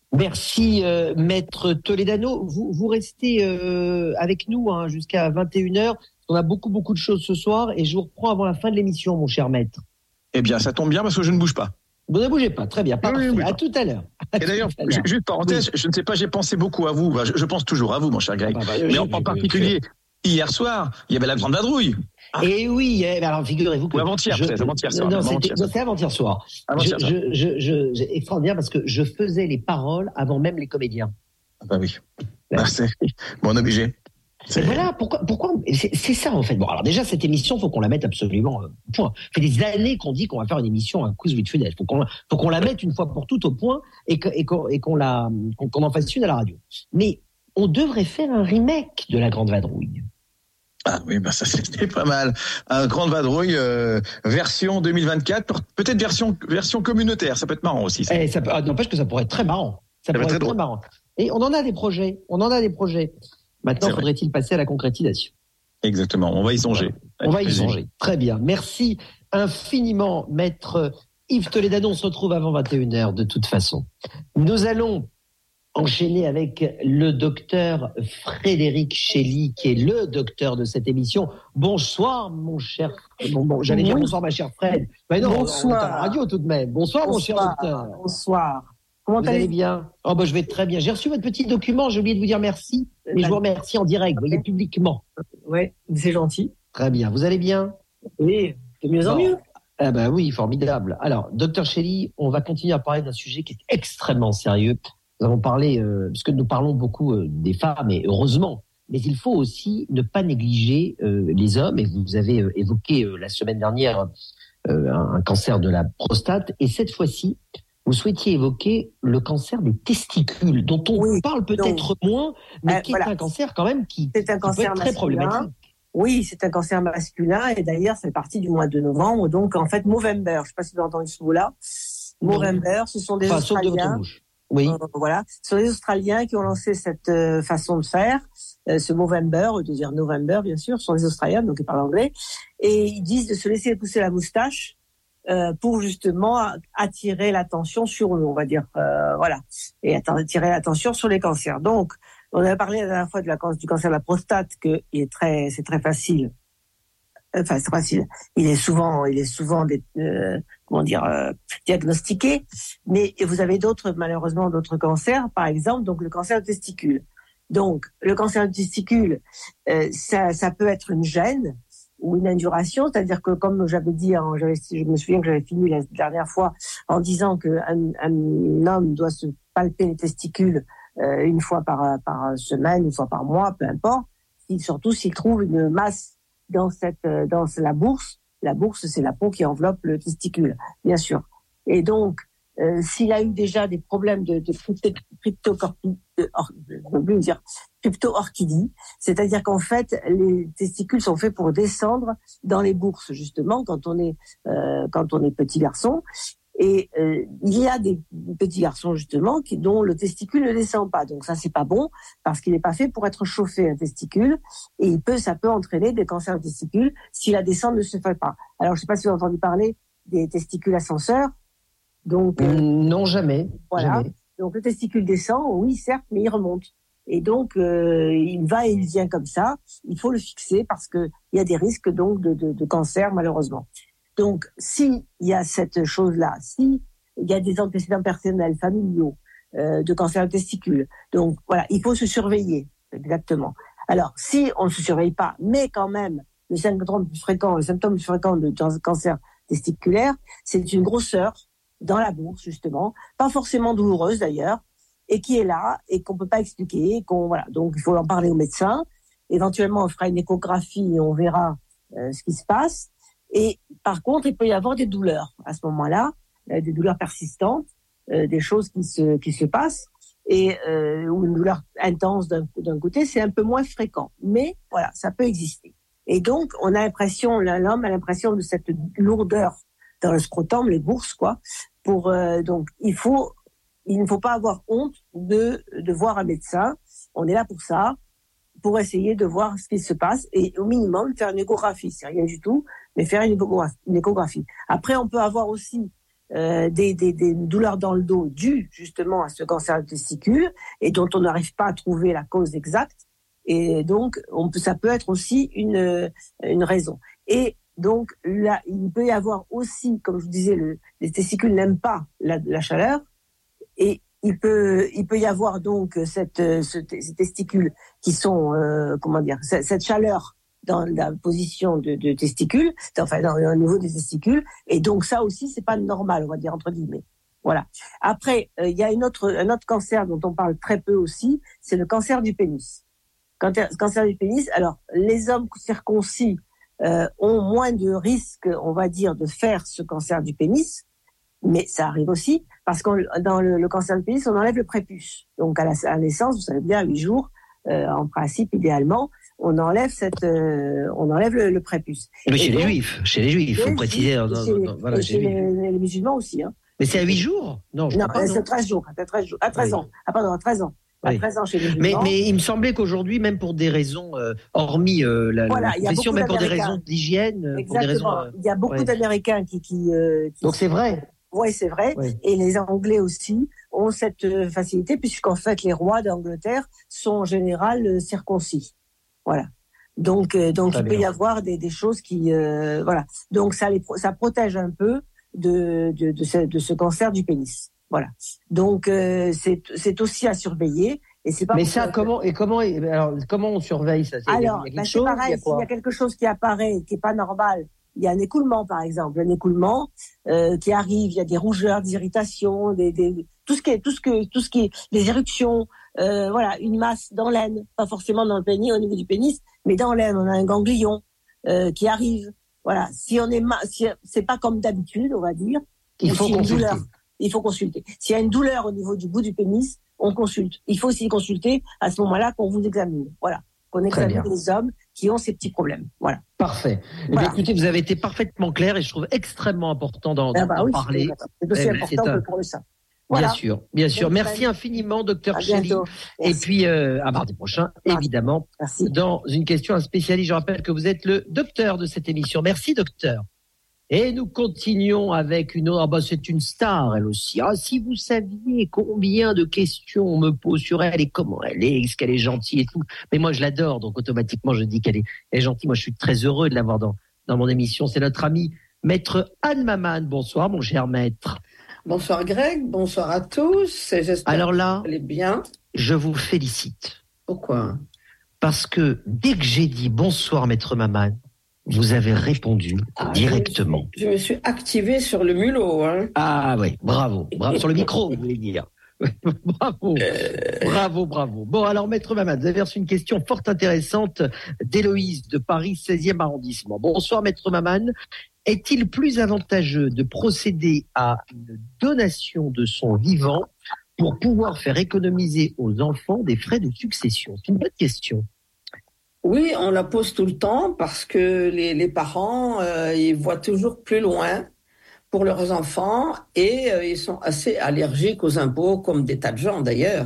Speaker 2: Merci euh, Maître Toledano. Vous, vous restez euh, avec nous hein, jusqu'à vingt et une heures. On a beaucoup, beaucoup de choses ce soir et je vous reprends avant la fin de l'émission, mon cher maître.
Speaker 13: Eh bien, ça tombe bien parce que je ne bouge pas.
Speaker 2: Vous ne bougez pas, très bien. Pas
Speaker 13: oui, oui,
Speaker 2: à tout à l'heure.
Speaker 13: Et d'ailleurs, juste parenthèse, oui. je ne sais pas, j'ai pensé beaucoup à vous. Je, je pense toujours à vous, mon cher Greg. Ah bah, Mais en, en particulier, hier soir, il y avait la grande vadrouille.
Speaker 2: Ah. Et oui, eh, alors figurez-vous que...
Speaker 13: Ou avant-hier, je, peut-être, avant-hier soir.
Speaker 2: Non,
Speaker 13: avant
Speaker 2: c'était, non, c'est avant-hier soir. Avant-hier je, soir. Je, je, je, je, extraordinaire parce que je faisais les paroles avant même les comédiens.
Speaker 13: Ah bah oui. Ouais. Ah, c'est bon, obligé.
Speaker 2: Et voilà, pourquoi, pourquoi c'est, c'est ça en fait. Bon, alors déjà cette émission, faut qu'on la mette absolument. Euh, point. Ça fait des années qu'on dit qu'on va faire une émission, un quiz with Funès. Faut qu'on, faut qu'on la mette une fois pour toutes au point et, que, et, qu'on, et qu'on la, qu'on, qu'on en fasse une à la radio. Mais on devrait faire un remake de la Grande Vadrouille.
Speaker 13: Ah oui, bah ça c'était pas mal. Un Grande Vadrouille euh, version deux mille vingt-quatre, peut-être version version communautaire. Ça peut être marrant aussi. Ça.
Speaker 2: Eh, ça peut, ah, n'empêche que ça pourrait être très marrant. Ça, ça pourrait être très, très marrant. Et on en a des projets. On en a des projets. Maintenant, c'est faudrait-il vrai. passer à la concrétisation?
Speaker 13: Exactement, on va y songer.
Speaker 2: On va y plaisir. songer, très bien. Merci infiniment, maître Yves Toledano. On se retrouve avant vingt et une heures de toute façon. Nous allons enchaîner avec le docteur Frédéric Chely, qui est le docteur de cette émission. Bonsoir, mon cher... Bon, bon, j'allais oui. dire bonsoir, ma chère Fred. Mais non, bonsoir. On est à la radio tout de même. Bonsoir, bonsoir. mon cher docteur.
Speaker 14: Bonsoir.
Speaker 2: Comment vous allez bien? Oh bah je vais très bien. J'ai reçu votre petit document, j'ai oublié de vous dire merci, mais je vous remercie en direct, vous voyez, publiquement.
Speaker 14: Oui, c'est gentil.
Speaker 2: Très bien. Vous allez bien?
Speaker 14: Oui, de mieux en mieux.
Speaker 2: Ah bah oui, formidable. Alors, docteur Chely, on va continuer à parler d'un sujet qui est extrêmement sérieux. Nous avons parlé, euh, parce que nous parlons beaucoup euh, des femmes, et heureusement, mais il faut aussi ne pas négliger euh, les hommes, et vous avez euh, évoqué euh, la semaine dernière euh, un, un cancer de la prostate, et cette fois-ci, vous souhaitiez évoquer le cancer des testicules, dont on oui, parle peut-être donc, moins, mais euh, qui voilà. est un cancer quand même qui,
Speaker 14: c'est un
Speaker 2: qui
Speaker 14: cancer
Speaker 2: peut être très problématique.
Speaker 14: Oui, c'est un cancer masculin, et d'ailleurs, ça fait partie du mois de novembre, donc en fait, Movember, je ne sais pas si vous avez entendu ce mot-là. Movember, ce sont des enfin, Australiens. De
Speaker 2: oui.
Speaker 14: Euh, voilà, ce sont les Australiens qui ont lancé cette euh, façon de faire, euh, ce Movember, ou de dire November, bien sûr, ce sont les Australiens, donc ils parlent anglais, et ils disent de se laisser pousser la moustache, Euh, pour justement attirer l'attention sur eux, on va dire, euh, voilà, et attirer l'attention sur les cancers. Donc, on avait parlé la dernière fois de la, du cancer de la prostate, que il est très, c'est très facile. Enfin, c'est facile. Il est souvent, il est souvent, des, euh, comment dire, euh, diagnostiqué. Mais vous avez d'autres, malheureusement, d'autres cancers, par exemple, donc le cancer du testicule. Donc, le cancer du testicule, euh, ça, ça peut être une gène ou une induration, c'est-à-dire que comme j'avais dit, hein, j'avais, je me souviens que j'avais fini la dernière fois en disant qu'un un homme doit se palper les testicules euh, une fois par, par semaine, une fois par mois, peu importe, et surtout s'il trouve une masse dans cette dans la bourse. La bourse, c'est la peau qui enveloppe le testicule, bien sûr. Et donc, euh, s'il a eu déjà des problèmes de, de cryptocorpidie, dire crypto-orchidie, c'est-à-dire qu'en fait les testicules sont faits pour descendre dans les bourses justement quand on est euh, quand on est petit garçon, et euh, il y a des petits garçons justement qui dont le testicule ne descend pas, donc ça c'est pas bon parce qu'il n'est pas fait pour être chauffé un testicule, et il peut ça peut entraîner des cancers de testicules si la descente ne se fait pas. Alors je sais pas si vous avez entendu parler des testicules ascenseurs. Donc
Speaker 2: euh, non, jamais.
Speaker 14: Voilà.
Speaker 2: Jamais.
Speaker 14: Donc le testicule descend, oui certes, mais il remonte. Et donc euh, il va et il vient comme ça. Il faut le fixer parce que il y a des risques donc de, de, de cancer malheureusement. Donc si il y a cette chose-là, si il y a des antécédents personnels familiaux euh, de cancer de testicule, donc voilà, il faut se surveiller exactement. Alors si on ne se surveille pas, mais quand même le symptôme plus fréquent, le symptôme plus fréquent de cancer testiculaire, c'est une grosseur dans la bourse justement, pas forcément douloureuse d'ailleurs, et qui est là et qu'on peut pas expliquer, qu'on voilà, donc il faut en parler au médecin. Éventuellement, on fera une échographie et on verra euh, ce qui se passe. Et par contre, il peut y avoir des douleurs à ce moment-là, euh, des douleurs persistantes, euh, des choses qui se qui se passent, et euh, ou une douleur intense d'un, d'un côté, c'est un peu moins fréquent, mais voilà, ça peut exister. Et donc, on a l'impression, l'homme a l'impression de cette lourdeur dans le scrotum, les bourses, quoi. Pour euh, donc, il faut, il ne faut pas avoir honte de de voir un médecin. On est là pour ça, pour essayer de voir ce qui se passe et au minimum faire une échographie. C'est rien du tout, mais faire une échographie. Une échographie. Après, on peut avoir aussi euh, des, des des douleurs dans le dos dues justement à ce cancer de testicule et dont on n'arrive pas à trouver la cause exacte. Et donc, on peut, ça peut être aussi une, une raison. Et donc, là, il peut y avoir aussi, comme je vous disais, le, les testicules n'aiment pas la, la chaleur. Et il peut, il peut y avoir donc cette, ce, ces testicules qui sont, euh, comment dire, cette, cette chaleur dans la position de, de testicules, enfin, dans, au niveau des testicules. Et donc, ça aussi, c'est pas normal, on va dire, entre guillemets. Voilà. Après, il euh, y a une autre, un autre cancer dont on parle très peu aussi, c'est le cancer du pénis. Cancer, cancer du pénis. Alors, les hommes circoncis euh, ont moins de risques, on va dire, de faire ce cancer du pénis, mais ça arrive aussi parce que dans le, le cancer du pénis, on enlève le prépuce. Donc, à la, à la naissance, vous savez bien, à huit jours, euh, en principe, idéalement, on enlève cette, euh, on enlève le, le prépuce.
Speaker 2: Mais chez donc, les juifs, chez les juifs, il faut préciser. Dans,
Speaker 14: chez,
Speaker 2: dans, voilà,
Speaker 14: chez, chez les, les musulmans aussi, hein.
Speaker 2: Mais c'est à huit jours? Non, je
Speaker 14: non,
Speaker 2: crois pas,
Speaker 14: c'est
Speaker 2: non.
Speaker 14: treize jours, à treize jours, à treize oui. ans. Ah, pardon, à treize ans. À
Speaker 2: oui.
Speaker 14: treize ans chez les
Speaker 2: mais,
Speaker 14: musulmans.
Speaker 2: mais il me semblait qu'aujourd'hui, même pour des raisons, euh, hormis euh, la,
Speaker 14: voilà,
Speaker 2: la profession, même pour des raisons d'hygiène,
Speaker 14: exactement.
Speaker 2: Pour des raisons, euh,
Speaker 14: il y a beaucoup
Speaker 2: ouais.
Speaker 14: d'Américains qui, qui, euh, qui.
Speaker 2: Donc c'est vrai.
Speaker 14: Oui, c'est vrai.
Speaker 2: Oui.
Speaker 14: Et les Anglais aussi ont cette euh, facilité, puisqu'en fait, les rois d'Angleterre sont en général euh, circoncis. Voilà. Donc, euh, donc il bien. peut y avoir des, des choses qui, euh, voilà. Donc ça les, ça protège un peu de, de, de, ce, de ce cancer du pénis. Voilà. Donc euh, c'est, c'est aussi à surveiller. Et c'est pas
Speaker 2: Mais ça, comment que... et comment alors comment on surveille ça? C'est,
Speaker 14: alors, il y a, il y a bah, c'est chose, pareil. S'il y a quelque chose qui apparaît, qui est pas normal, il y a un écoulement par exemple, un écoulement euh, qui arrive. Il y a des rougeurs, des irritations, des, des tout ce qui est tout ce que tout ce qui est des éruptions. Euh, voilà, une masse dans l'aine, pas forcément dans le pénis, au niveau du pénis, mais dans l'aine, on a un ganglion euh, qui arrive. Voilà, si on est, ma- si c'est pas comme d'habitude, on va dire.
Speaker 2: Il faut
Speaker 14: si
Speaker 2: consulter.
Speaker 14: Douleur, il faut consulter. S'il y a une douleur au niveau du bout du pénis, on consulte. Il faut aussi consulter à ce moment-là qu'on vous examine. Voilà, qu'on examine les hommes qui ont ces petits problèmes. Voilà.
Speaker 2: Parfait. Voilà. Eh bien, écoutez, vous avez été parfaitement clair et je trouve extrêmement important d'en,
Speaker 14: ah bah
Speaker 2: d'en
Speaker 14: oui,
Speaker 2: parler.
Speaker 14: C'est aussi eh, important c'est un... que pour le sein.
Speaker 2: Voilà. Bien sûr, bien sûr. Donc, Merci infiniment, docteur Chély. Et puis, euh, à mardi prochain, Merci. évidemment,
Speaker 14: Merci.
Speaker 2: dans une question à un spécialiste. Je rappelle que vous êtes le docteur de cette émission. Merci, docteur. Et nous continuons avec une autre. Ah bah, c'est une star, elle aussi. Ah, si vous saviez combien de questions on me pose sur elle et comment elle est, est-ce qu'elle est gentille et tout. Mais moi, je l'adore, donc automatiquement, je dis qu'elle est, elle est gentille. Moi, je suis très heureux de l'avoir dans, dans mon émission. C'est notre amie, maître Anne Maman. Bonsoir, mon cher maître.
Speaker 15: Bonsoir Greg, bonsoir à tous. J'espère
Speaker 2: Alors là,
Speaker 15: que vous allez bien.
Speaker 2: Je vous félicite.
Speaker 15: Pourquoi?
Speaker 2: Parce que dès que j'ai dit bonsoir maître Maman, vous avez répondu ah, directement.
Speaker 15: Je me, suis, je me suis activé sur le mulot. Hein.
Speaker 2: Ah oui, bravo, bravo sur le micro, vous voulez dire. Bravo, euh... bravo, bravo. Bon, alors maître Maman, vous avez reçu une question fort intéressante d'Héloïse de Paris, seizième arrondissement. Bonsoir maître Maman. Est-il plus avantageux de procéder à une donation de son vivant pour pouvoir faire économiser aux enfants des frais de succession? C'est une bonne question.
Speaker 15: Oui, on la pose tout le temps parce que les, les parents, euh, ils voient toujours plus loin pour leurs enfants et euh, ils sont assez allergiques aux impôts, comme des tas de gens d'ailleurs.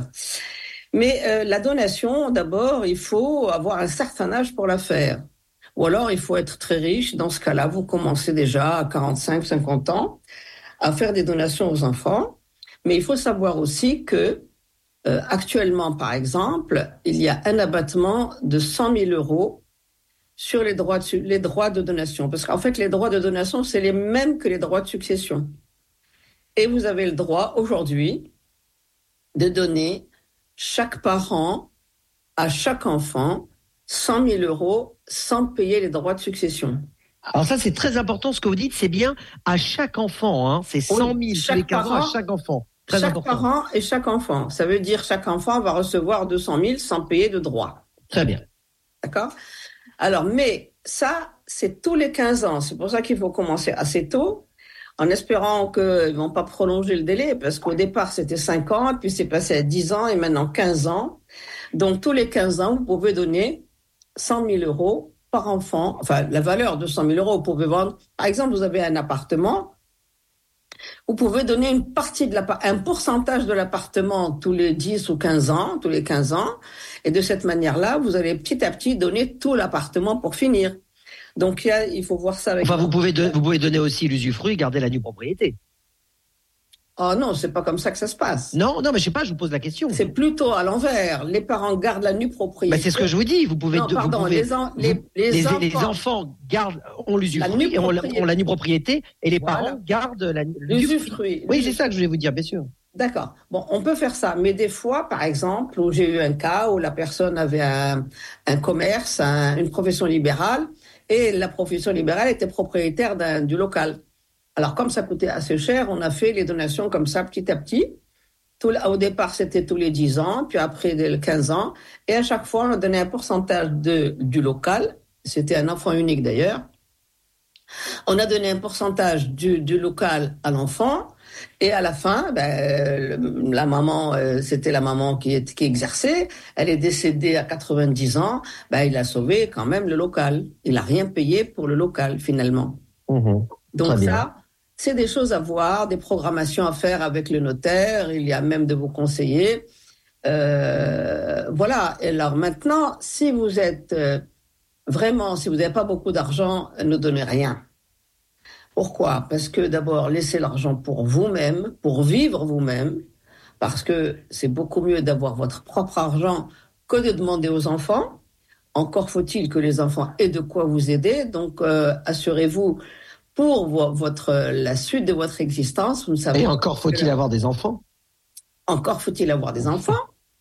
Speaker 15: Mais euh, la donation, d'abord, il faut avoir un certain âge pour la faire. Ou alors, il faut être très riche. Dans ce cas-là, vous commencez déjà à quarante-cinq, cinquante ans à faire des donations aux enfants. Mais il faut savoir aussi que euh, actuellement, par exemple, il y a un abattement de cent mille euros sur les droits de, les droits de donation. Parce qu'en fait, les droits de donation, c'est les mêmes que les droits de succession. Et vous avez le droit, aujourd'hui, de donner chaque parent à chaque enfant cent mille euros sans payer les droits de succession.
Speaker 2: Alors ça, c'est très important ce que vous dites, c'est bien à chaque enfant, hein, c'est cent mille tous les quinze ans à chaque enfant. Très
Speaker 15: chaque
Speaker 2: important.
Speaker 15: parent et chaque enfant. Ça veut dire chaque enfant va recevoir deux cent mille sans payer de droits.
Speaker 2: Très bien.
Speaker 15: D'accord ? Alors, mais ça, c'est tous les quinze ans. C'est pour ça qu'il faut commencer assez tôt, en espérant qu'ils ne vont pas prolonger le délai, parce qu'au départ, c'était cinq ans, puis c'est passé à dix ans, et maintenant quinze ans. Donc, tous les quinze ans, vous pouvez donner cent mille euros par enfant, enfin, la valeur de cent mille euros, vous pouvez vendre. Par exemple, vous avez un appartement, vous pouvez donner une partie de l'appart- un pourcentage de l'appartement tous les dix ou quinze ans, tous les quinze ans, et de cette manière-là, vous allez petit à petit donner tout l'appartement pour finir. Donc, il, il faut voir ça avec...
Speaker 2: Enfin, vous pouvez, de, vous pouvez donner aussi l'usufruit et garder la nue propriété.
Speaker 15: Oh non, c'est pas comme ça que ça se passe.
Speaker 2: Non, non, mais je sais pas, je vous pose la question.
Speaker 15: C'est plutôt à l'envers. Les parents gardent la nue propriété.
Speaker 2: Bah, c'est ce que je vous dis. Vous pouvez.
Speaker 15: Non, pardon,
Speaker 2: vous pouvez,
Speaker 15: les, en, les, les,
Speaker 2: les,
Speaker 15: enfants,
Speaker 2: les enfants gardent, ont l'usufruit, et ont la, ont la nue propriété, et les
Speaker 15: voilà.
Speaker 2: parents gardent la,
Speaker 15: l'usufruit.
Speaker 2: Oui, c'est ça que je voulais vous dire, bien sûr.
Speaker 15: D'accord. Bon, on peut faire ça, mais des fois, par exemple, où j'ai eu un cas où la personne avait un, un commerce, un, une profession libérale, et la profession libérale était propriétaire d'un, du local. Alors, comme ça coûtait assez cher, on a fait les donations comme ça, petit à petit. Tout, au départ, c'était tous les dix ans, puis après, dès les quinze ans. Et à chaque fois, on a donné un pourcentage de, du local. C'était un enfant unique, d'ailleurs. On a donné un pourcentage du, du local à l'enfant. Et à la fin, ben, la maman, euh, c'était la maman qui, est, qui exerçait. Elle est décédée à quatre-vingt-dix ans. Ben, il a sauvé quand même le local. Il n'a rien payé pour le local, finalement.
Speaker 2: Mmh.
Speaker 15: Donc ça... C'est des choses à voir, des programmations à faire avec le notaire, il y a même de vos conseillers. Euh, voilà, et alors maintenant, si vous êtes euh, vraiment, si vous n'avez pas beaucoup d'argent, ne donnez rien. Pourquoi ? Parce que d'abord, laissez l'argent pour vous-même, pour vivre vous-même, parce que c'est beaucoup mieux d'avoir votre propre argent que de demander aux enfants. Encore faut-il que les enfants aient de quoi vous aider, donc euh, assurez-vous pour votre, la suite de votre existence. Vous ne savez
Speaker 2: Et encore faut-il avoir des enfants.
Speaker 15: Encore faut-il avoir des enfants.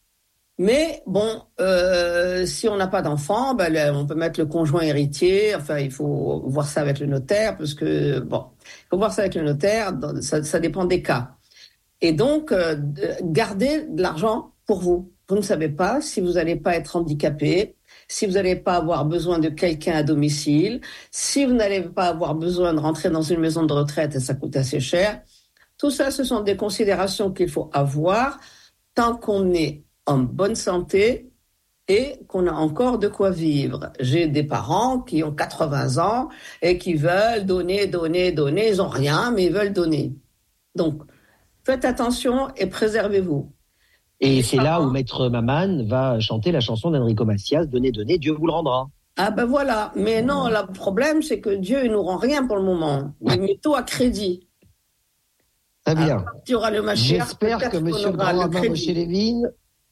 Speaker 15: Mais bon, euh, si on n'a pas d'enfants, ben, on peut mettre le conjoint héritier. Enfin, il faut voir ça avec le notaire, parce que, bon, il faut voir ça avec le notaire, ça, ça dépend des cas. Et donc, euh, gardez de l'argent pour vous. Vous ne savez pas si vous n'allez pas être handicapé, si vous n'allez pas avoir besoin de quelqu'un à domicile, si vous n'allez pas avoir besoin de rentrer dans une maison de retraite et ça coûte assez cher. Tout ça, ce sont des considérations qu'il faut avoir tant qu'on est en bonne santé et qu'on a encore de quoi vivre. J'ai des parents qui ont quatre-vingts ans et qui veulent donner, donner, donner. Ils n'ont rien, mais ils veulent donner. Donc, faites attention et préservez-vous.
Speaker 2: Et c'est là où Maître Maman va chanter la chanson d'Enrico Macias, « Donnez, donnez, Dieu vous le rendra ».
Speaker 15: Ah ben voilà, mais non, le problème c'est que Dieu il nous rend rien pour le moment. Il met tout à crédit.
Speaker 2: Très bien.
Speaker 15: Il y aura le Mashiach.
Speaker 2: J'espère que M. Grand-Rabbin Moshe Lévin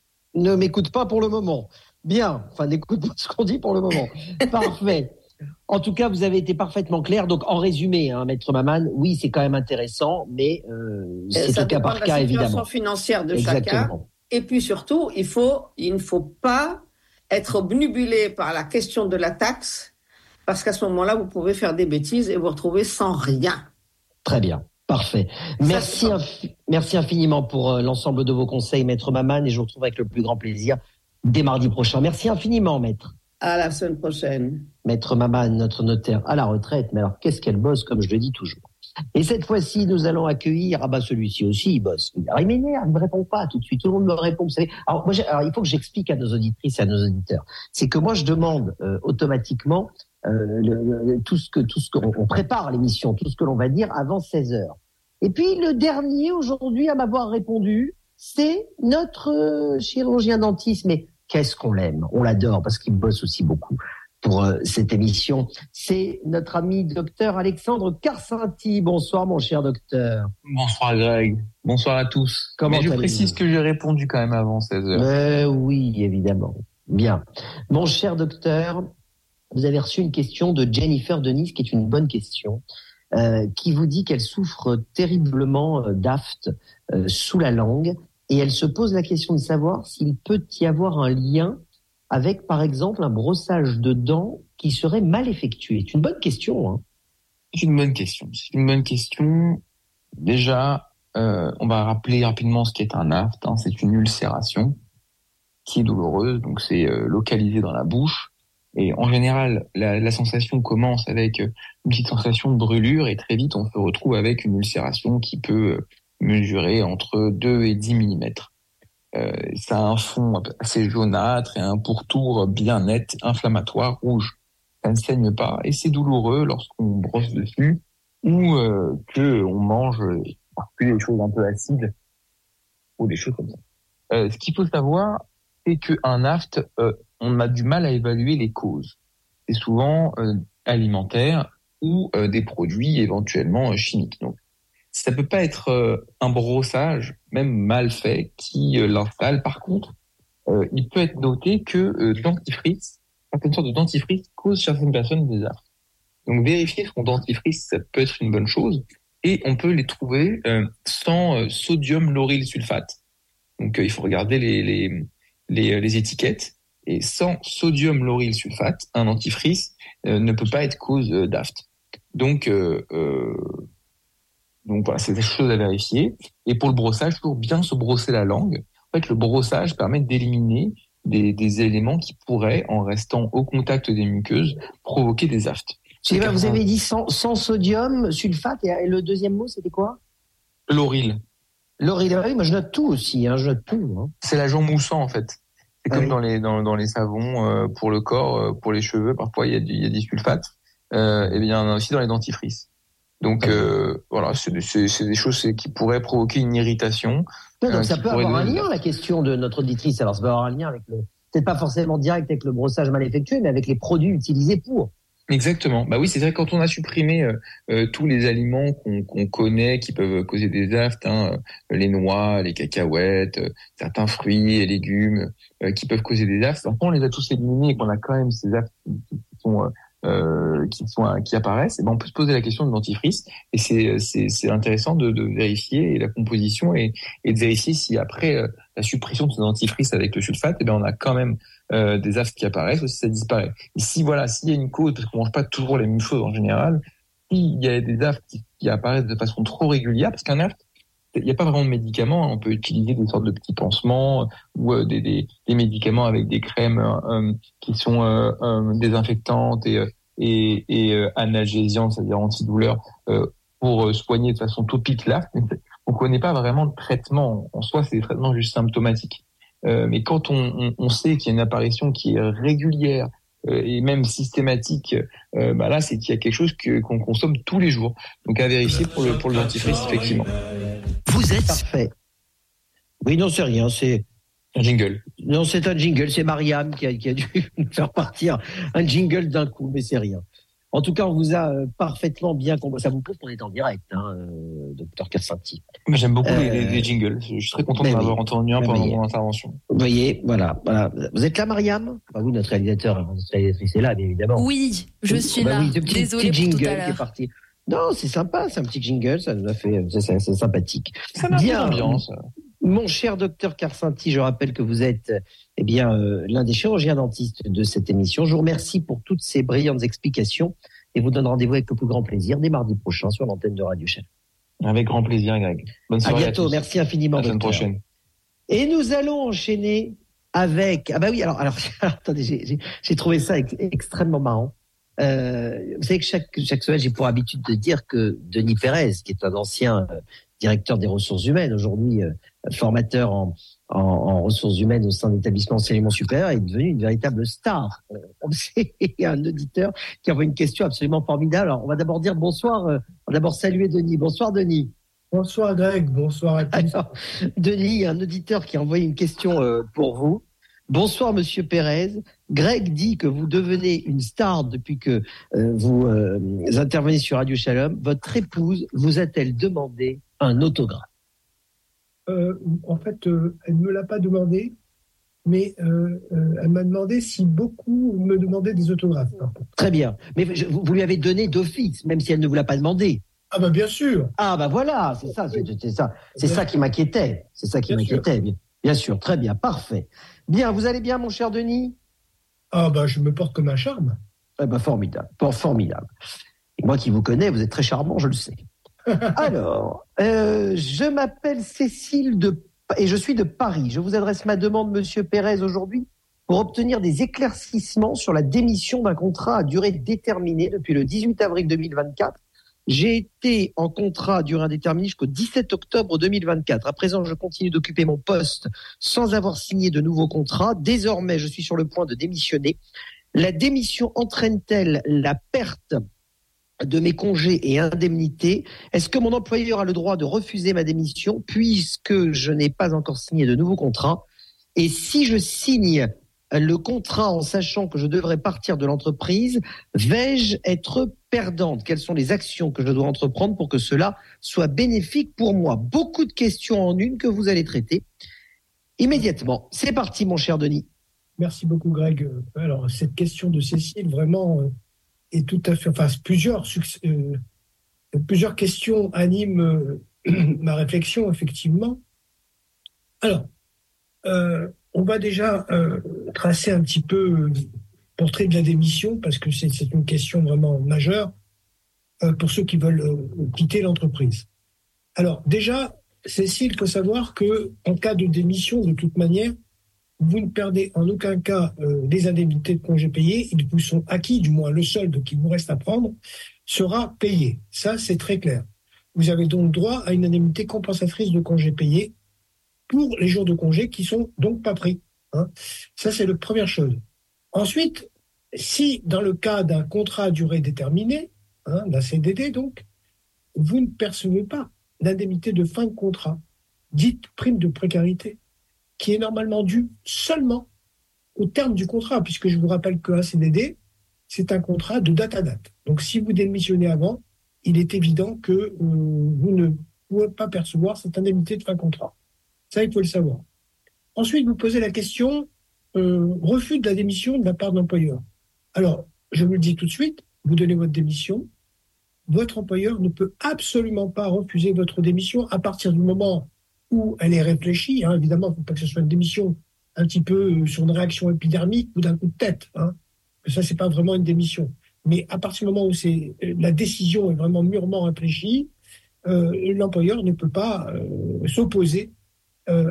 Speaker 2: ne m'écoute pas pour le moment. Bien, enfin n'écoute pas ce qu'on dit pour le moment. Parfait. En tout cas, vous avez été parfaitement clair. Donc, en résumé, hein, Maître Maman, oui, c'est quand même intéressant, mais euh, c'est au cas par cas, évidemment. Ça dépend de la situation
Speaker 15: financière de
Speaker 2: Exactement.
Speaker 15: chacun. Et puis surtout, il faut, il ne faut pas être obnubilé par la question de la taxe, parce qu'à ce moment-là, vous pouvez faire des bêtises et vous retrouver sans rien.
Speaker 2: Très bien, parfait. Merci, infi- merci infiniment pour euh, l'ensemble de vos conseils, Maître Maman, et je vous retrouve avec le plus grand plaisir dès mardi prochain. Merci infiniment, Maître.
Speaker 15: À la semaine prochaine.
Speaker 2: Maître Maman, notre notaire à la retraite, mais alors qu'est-ce qu'elle bosse, comme je le dis toujours. Et cette fois-ci, nous allons accueillir, ah bah celui-ci aussi, il bosse. Alors il m'énerve, il me répond pas tout de suite, tout le monde me répond, vous savez. Alors, moi, alors il faut que j'explique à nos auditrices et à nos auditeurs. C'est que moi je demande euh, automatiquement euh, le, le, tout ce que tout ce qu'on on prépare l'émission, tout ce que l'on va dire avant seize heures. Et puis le dernier aujourd'hui à m'avoir répondu, c'est notre euh, chirurgien dentiste. Mais qu'est-ce qu'on l'aime, on l'adore parce qu'il bosse aussi beaucoup pour euh, cette émission. C'est notre ami docteur Alexandre Carcinti. Bonsoir mon cher docteur.
Speaker 16: Bonsoir Greg. Bonsoir à tous.
Speaker 2: Comment
Speaker 16: Mais je
Speaker 2: allez-vous ?
Speaker 16: précise que j'ai répondu quand même avant seize heures.
Speaker 2: Euh, oui, évidemment. Bien. Mon cher docteur, vous avez reçu une question de Jennifer Denis, qui est une bonne question, euh, qui vous dit qu'elle souffre terriblement euh, d'aphte euh, sous la langue, et elle se pose la question de savoir s'il peut y avoir un lien avec, par exemple, un brossage de dents qui serait mal effectué. C'est une bonne question. Hein.
Speaker 16: C'est une bonne question. C'est une bonne question. Déjà, euh, on va rappeler rapidement ce qu'est un aphte. Hein. C'est une ulcération qui est douloureuse, donc c'est euh, localisé dans la bouche. Et en général, la, la sensation commence avec une petite sensation de brûlure et très vite, on se retrouve avec une ulcération qui peut mesurer entre deux et dix millimètres. Euh, ça a un fond assez jaunâtre et un pourtour bien net, inflammatoire, rouge. Ça ne saigne pas et c'est douloureux lorsqu'on brosse dessus ou euh, que on mange des choses un peu acides ou des choses comme ça. Euh, ce qu'il faut savoir, c'est qu'un aphte, euh, on a du mal à évaluer les causes. C'est souvent euh, alimentaire ou euh, des produits éventuellement euh, chimiques. Donc, ça peut pas être euh, un brossage, même mal fait, qui euh, l'installe. Par contre, euh, il peut être noté que euh, dentifrice, certaines sortes de dentifrice causent chez certaines personnes des aftes. Donc vérifier son dentifrice, ça peut être une bonne chose. Et on peut les trouver euh, sans euh, sodium lauryl sulfate. Donc euh, il faut regarder les, les, les, les étiquettes. Et sans sodium lauryl sulfate, un dentifrice euh, ne peut pas être cause euh, d'aft. Donc, euh, euh, donc voilà, c'est des choses à vérifier. Et pour le brossage, toujours bien se brosser la langue. En fait, le brossage permet d'éliminer des, des éléments qui pourraient, en restant au contact des muqueuses, provoquer des aftes.
Speaker 2: Et ben, vous avez dit sans, sans sodium sulfate, et le deuxième mot, c'était quoi?
Speaker 16: Lauryl.
Speaker 2: Lauryl, oui, moi je note tout aussi, hein, je note tout. Hein.
Speaker 16: C'est l'agent moussant, en fait. C'est
Speaker 2: ah
Speaker 16: comme
Speaker 2: oui.
Speaker 16: dans les dans, dans les savons euh, pour le corps, euh, pour les cheveux, parfois il y a du, il y a des sulfates. Euh, et bien il y en a aussi dans les dentifrices. Donc euh, voilà, c'est, c'est, c'est des choses qui pourraient provoquer une irritation.
Speaker 2: Non, donc
Speaker 16: euh,
Speaker 2: ça peut avoir un lien,
Speaker 16: de...
Speaker 2: la question de notre auditrice. Alors ça peut avoir un lien avec le, peut-être pas forcément direct avec le brossage mal effectué, mais avec les produits utilisés pour.
Speaker 16: Exactement. Bah oui, c'est vrai que quand on a supprimé euh, euh, tous les aliments qu'on, qu'on connaît qui peuvent causer des aftes, hein, euh, les noix, les cacahuètes, euh, certains fruits et légumes euh, qui peuvent causer des aftes, quand on les a tous éliminés et qu'on a quand même ces aftes qui, qui sont euh, qui sont qui apparaissent, et ben on peut se poser la question de dentifrice. Et c'est c'est c'est intéressant de, de vérifier la composition et, et de vérifier si après euh, la suppression de ce dentifrice avec le sulfate, et ben on a quand même Euh, des aftes qui apparaissent ou si ça disparaît. Et si voilà, s'il y a une cause, parce qu'on mange pas toujours les mêmes choses en général, s'il y a des aftes qui, qui apparaissent de façon trop régulière, parce qu'un aft, il n'y a pas vraiment de médicaments, hein, on peut utiliser des sortes de petits pansements ou euh, des, des, des médicaments avec des crèmes euh, qui sont euh, euh, désinfectantes et, et, et euh, analgésiantes, c'est-à-dire antidouleurs, euh, pour euh, soigner de façon topique l'aft. On connaît pas vraiment de traitement. En soi, c'est des traitements juste symptomatiques. Euh, mais quand on, on, on sait qu'il y a une apparition qui est régulière euh, et même systématique, euh, bah là c'est qu'il y a quelque chose que, qu'on consomme tous les jours. Donc à vérifier pour le pour le dentifrice effectivement.
Speaker 2: Vous êtes parfait. Oui, non, c'est rien, c'est
Speaker 16: un jingle.
Speaker 2: Non, c'est un jingle. C'est Mariam qui a, qui a dû faire partir un jingle d'un coup, mais c'est rien. En tout cas, on vous a euh, parfaiement bien compris. Ça vous prouve qu'on est en direct, hein, euh, docteur Kersanti.
Speaker 16: J'aime beaucoup
Speaker 2: euh,
Speaker 16: les, les jingles. Je suis très content de m'avoir oui. entendu un pendant voyez. mon intervention.
Speaker 2: Vous voyez, voilà, voilà. Vous êtes là, Mariam? Enfin, vous, notre réalisateur, notre réalisatrice est là, bien évidemment.
Speaker 9: Oui, je suis bah, là. Oui, petit, Désolée
Speaker 2: petit
Speaker 9: pour
Speaker 2: jingle
Speaker 9: tout à l'heure.
Speaker 2: Qui est parti. Non, c'est sympa, c'est un petit jingle, ça nous a fait, c'est, c'est, c'est sympathique.
Speaker 16: Ça m'a bien l'ambiance.
Speaker 2: Mon cher docteur Kersanti, je rappelle que vous êtes, eh bien, euh, l'un des chirurgiens dentistes de cette émission. Je vous remercie pour toutes ces brillantes explications. Et vous donne rendez-vous avec le plus grand plaisir dès mardi prochain sur l'antenne de Radio Chalom.
Speaker 16: Avec grand plaisir, Greg. Bonne soirée.
Speaker 2: À bientôt. À Merci infiniment.
Speaker 16: À la semaine prochaine.
Speaker 2: Et nous allons enchaîner avec. Ah bah oui. Alors, alors, attendez, j'ai, j'ai, j'ai trouvé ça ex- extrêmement marrant. Euh, vous savez que chaque chaque semaine, j'ai pour habitude de dire que Denis Pérez, qui est un ancien euh, directeur des ressources humaines, aujourd'hui euh, formateur en, en, en ressources humaines au sein d'établissements enseignement supérieur, est devenu une véritable star. Euh, on sait, il y a un auditeur qui envoie une question absolument formidable. Alors, on va d'abord dire bonsoir, euh, on va d'abord saluer Denis. Bonsoir Denis.
Speaker 17: Bonsoir Greg, bonsoir à tous.
Speaker 2: Alors, Denis, un auditeur qui a envoyé une question euh, pour vous. Bonsoir Monsieur Pérez. Greg dit que vous devenez une star depuis que euh, vous euh, intervenez sur Radio Shalom. Votre épouse vous a-t-elle demandé un autographe?
Speaker 17: euh, En fait, euh, elle ne me l'a pas demandé, mais euh, euh, elle m'a demandé si beaucoup me demandaient des autographes.
Speaker 2: Très bien. Mais je, vous lui avez donné d'office, même si elle ne vous l'a pas demandé.
Speaker 17: Ah bah bien sûr.
Speaker 2: Ah bah voilà, c'est ça, c'est, c'est ça, c'est bien ça qui m'inquiétait. C'est ça qui bien m'inquiétait. Bien, bien sûr, très bien, parfait. Bien, vous allez bien, mon cher Denis?
Speaker 17: Ah bah je me porte comme un charme.
Speaker 2: Eh ben formidable, formidable. Et moi qui vous connais, vous êtes très charmant, je le sais. Alors, euh, je m'appelle Cécile de et je suis de Paris. Je vous adresse ma demande, Monsieur Pérez, aujourd'hui, pour obtenir des éclaircissements sur la démission d'un contrat à durée déterminée depuis le dix-huit avril deux mille vingt-quatre. J'ai été en contrat à durée indéterminée jusqu'au dix-sept octobre deux mille vingt-quatre. À présent, je continue d'occuper mon poste sans avoir signé de nouveau contrat. Désormais, je suis sur le point de démissionner. La démission entraîne-t-elle la perte de mes congés et indemnités? Est-ce que mon employeur a le droit de refuser ma démission puisque je n'ai pas encore signé de nouveau contrat? Et si je signe le contrat en sachant que je devrais partir de l'entreprise, vais-je être perdante? Quelles sont les actions que je dois entreprendre pour que cela soit bénéfique pour moi? Beaucoup de questions en une que vous allez traiter immédiatement. C'est parti, mon cher Denis.
Speaker 17: Merci beaucoup, Greg. Alors, cette question de Cécile, vraiment, euh, est tout à fait... Enfin, plusieurs, euh, plusieurs questions animent euh, ma réflexion, effectivement. Alors, euh, on va déjà euh, tracer un petit peu le portrait de la démission, parce que c'est, c'est une question vraiment majeure euh, pour ceux qui veulent euh, quitter l'entreprise. Alors, déjà, Cécile, il faut savoir qu'en cas de démission, de toute manière, vous ne perdez en aucun cas euh, les indemnités de congés payés. Ils vous sont acquis, du moins le solde qu'il vous reste à prendre sera payé. Ça, c'est très clair. Vous avez donc droit à une indemnité compensatrice de congés payés pour les jours de congé qui sont donc pas pris. Hein. Ça, c'est la première chose. Ensuite, si dans le cas d'un contrat à durée déterminée, hein, d'un C D D donc, vous ne percevez pas l'indemnité de fin de contrat, dite prime de précarité, qui est normalement due seulement au terme du contrat, puisque je vous rappelle qu'un C D D, c'est un contrat de date à date. Donc si vous démissionnez avant, il est évident que euh, vous ne pouvez pas percevoir cette indemnité de fin de contrat. Ça, il faut le savoir. Ensuite, vous posez la question euh, refus de la démission de la part de l'employeur. Alors, je vous le dis tout de suite, vous donnez votre démission, votre employeur ne peut absolument pas refuser votre démission à partir du moment où elle est réfléchie. Hein. Évidemment, il ne faut pas que ce soit une démission un petit peu sur une réaction épidermique ou d'un coup de tête. Hein. Ça, c'est pas vraiment une démission. Mais à partir du moment où c'est, la décision est vraiment mûrement réfléchie, euh, l'employeur ne peut pas euh, s'opposer euh,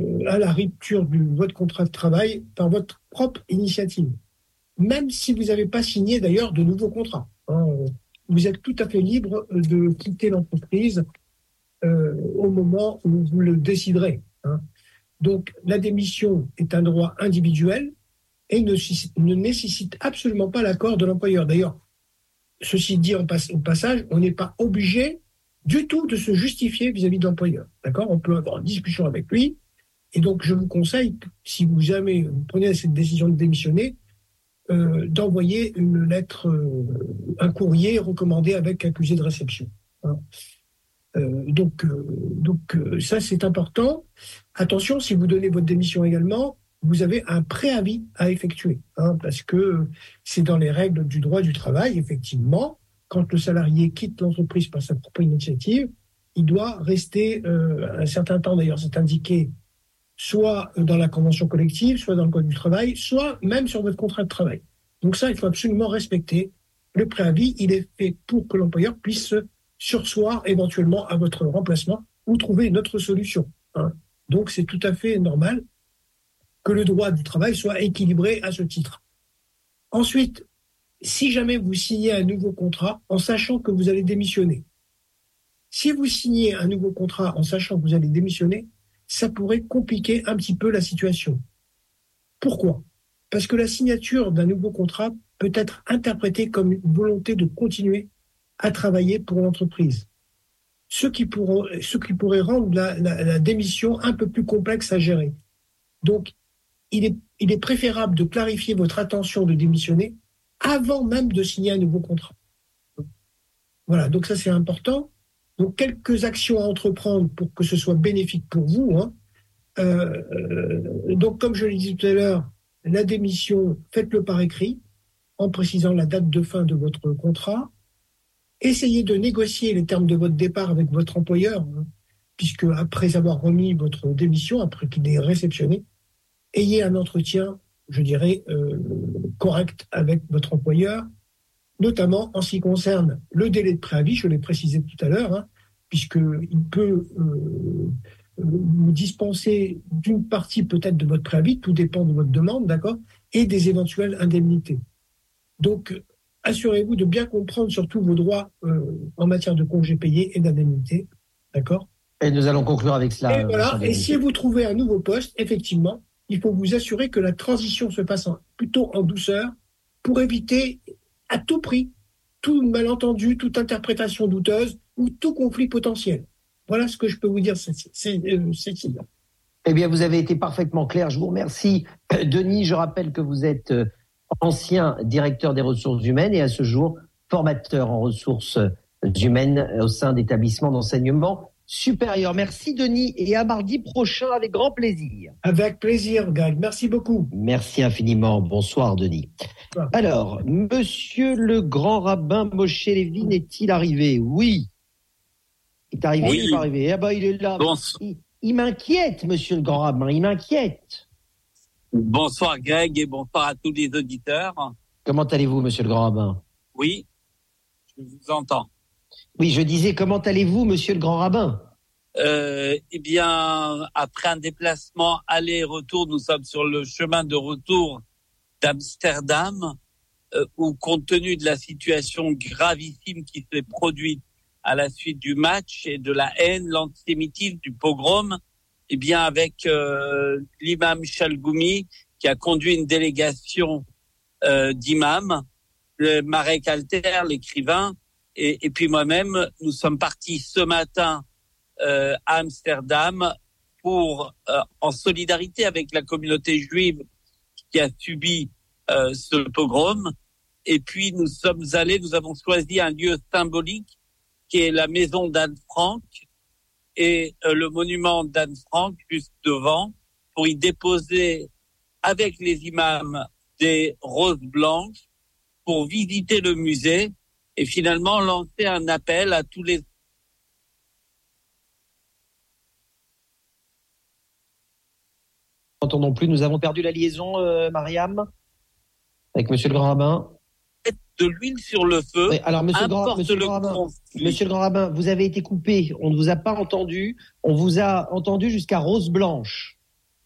Speaker 17: à la rupture de votre contrat de travail par votre propre initiative. Même si vous n'avez pas signé d'ailleurs de nouveaux contrats. Hein. Vous êtes tout à fait libre de quitter l'entreprise euh, au moment où vous le déciderez. Hein. Donc la démission est un droit individuel et ne, ne nécessite absolument pas l'accord de l'employeur. D'ailleurs, ceci dit en passe, au passage, on n'est pas obligé du tout de se justifier vis-à-vis de l'employeur. D'accord ? On peut avoir une discussion avec lui. Et donc, je vous conseille, si vous jamais vous prenez cette décision de démissionner, euh, d'envoyer une lettre, euh, un courrier recommandé avec accusé de réception. Hein. Euh, donc, euh, donc euh, ça, c'est important. Attention, si vous donnez votre démission également, vous avez un préavis à effectuer, hein, parce que c'est dans les règles du droit du travail, effectivement, quand le salarié quitte l'entreprise par sa propre initiative, il doit rester euh, un certain temps, d'ailleurs c'est indiqué, soit dans la convention collective, soit dans le code du travail, soit même sur votre contrat de travail. Donc ça, il faut absolument respecter. Le préavis, il est fait pour que l'employeur puisse surseoir éventuellement à votre remplacement ou trouver une autre solution. Hein. Donc c'est tout à fait normal que le droit du travail soit équilibré à ce titre. Ensuite, si jamais vous signez un nouveau contrat en sachant que vous allez démissionner, si vous signez un nouveau contrat en sachant que vous allez démissionner, ça pourrait compliquer un petit peu la situation. Pourquoi ? Parce que la signature d'un nouveau contrat peut être interprétée comme une volonté de continuer à travailler pour l'entreprise. Ce qui pourrait, ce qui pourrait rendre la, la, la démission un peu plus complexe à gérer. Donc, il est, il est préférable de clarifier votre intention de démissionner avant même de signer un nouveau contrat. Voilà, donc ça c'est important. Donc quelques actions à entreprendre pour que ce soit bénéfique pour vous. Hein. Euh, euh, donc comme je l'ai dit tout à l'heure, la démission, faites-le par écrit, en précisant la date de fin de votre contrat. Essayez de négocier les termes de votre départ avec votre employeur, hein, puisque après avoir remis votre démission, après qu'il ait réceptionné, ayez un entretien, je dirais, euh, correct avec votre employeur, notamment en ce qui concerne le délai de préavis, je l'ai précisé tout à l'heure, hein, puisqu'il peut euh, vous dispenser d'une partie peut-être de votre préavis, tout dépend de votre demande, d'accord, et des éventuelles indemnités. Donc, assurez-vous de bien comprendre surtout vos droits euh, en matière de congés payés et d'indemnités, d'accord ?
Speaker 2: Et nous allons conclure avec cela.
Speaker 17: Et voilà, et si vous trouvez un nouveau poste, effectivement, il faut vous assurer que la transition se passe en, plutôt en douceur pour éviter à tout prix tout malentendu, toute interprétation douteuse ou tout conflit potentiel. Voilà ce que je peux vous dire, Cécile.
Speaker 2: Eh bien, vous avez été parfaitement clair. Je vous remercie Denis, je rappelle que vous êtes ancien directeur des ressources humaines et à ce jour formateur en ressources humaines au sein d'établissements d'enseignement supérieur. Merci Denis et à mardi prochain avec grand plaisir.
Speaker 17: Avec plaisir, Greg. Merci beaucoup.
Speaker 2: Merci infiniment. Bonsoir Denis. Bonsoir. Alors, monsieur le grand rabbin Moshe Levin est-il arrivé? Oui. Il est arrivé,
Speaker 18: oui.
Speaker 2: Il est pas arrivé. Ah bah, il est là.
Speaker 18: Bonsoir.
Speaker 2: Il, il m'inquiète, monsieur le grand rabbin, il m'inquiète.
Speaker 18: Bonsoir Greg et bonsoir à tous les auditeurs.
Speaker 2: Comment allez-vous, monsieur le grand rabbin?
Speaker 18: Oui, je vous entends.
Speaker 2: Oui, je disais, comment allez-vous, monsieur le grand rabbin?
Speaker 18: euh, Eh bien, après un déplacement aller-retour, nous sommes sur le chemin de retour d'Amsterdam, euh, où compte tenu de la situation gravissime qui s'est produite à la suite du match et de la haine, l'antisémitisme, du pogrom, eh bien, avec euh, l'imam Chalgoumi, qui a conduit une délégation euh, d'imams, le Marek Alter, l'écrivain, et, et puis moi-même, nous sommes partis ce matin euh, à Amsterdam pour, euh, en solidarité avec la communauté juive qui a subi euh, ce pogrom. Et puis nous sommes allés, nous avons choisi un lieu symbolique qui est la maison d'Anne Frank et euh, le monument d'Anne Frank juste devant pour y déposer avec les imams des roses blanches pour visiter le musée et finalement lancer un appel à tous les...
Speaker 2: N'entendons plus, nous avons perdu la liaison, euh, Mariam, avec monsieur le grand rabbin.
Speaker 18: De l'huile sur le feu.
Speaker 2: Oui, alors, monsieur le, grand, monsieur, le, le grand rabbin, monsieur le grand rabbin, vous avez été coupé, on ne vous a pas entendu, on vous a entendu jusqu'à rose blanche.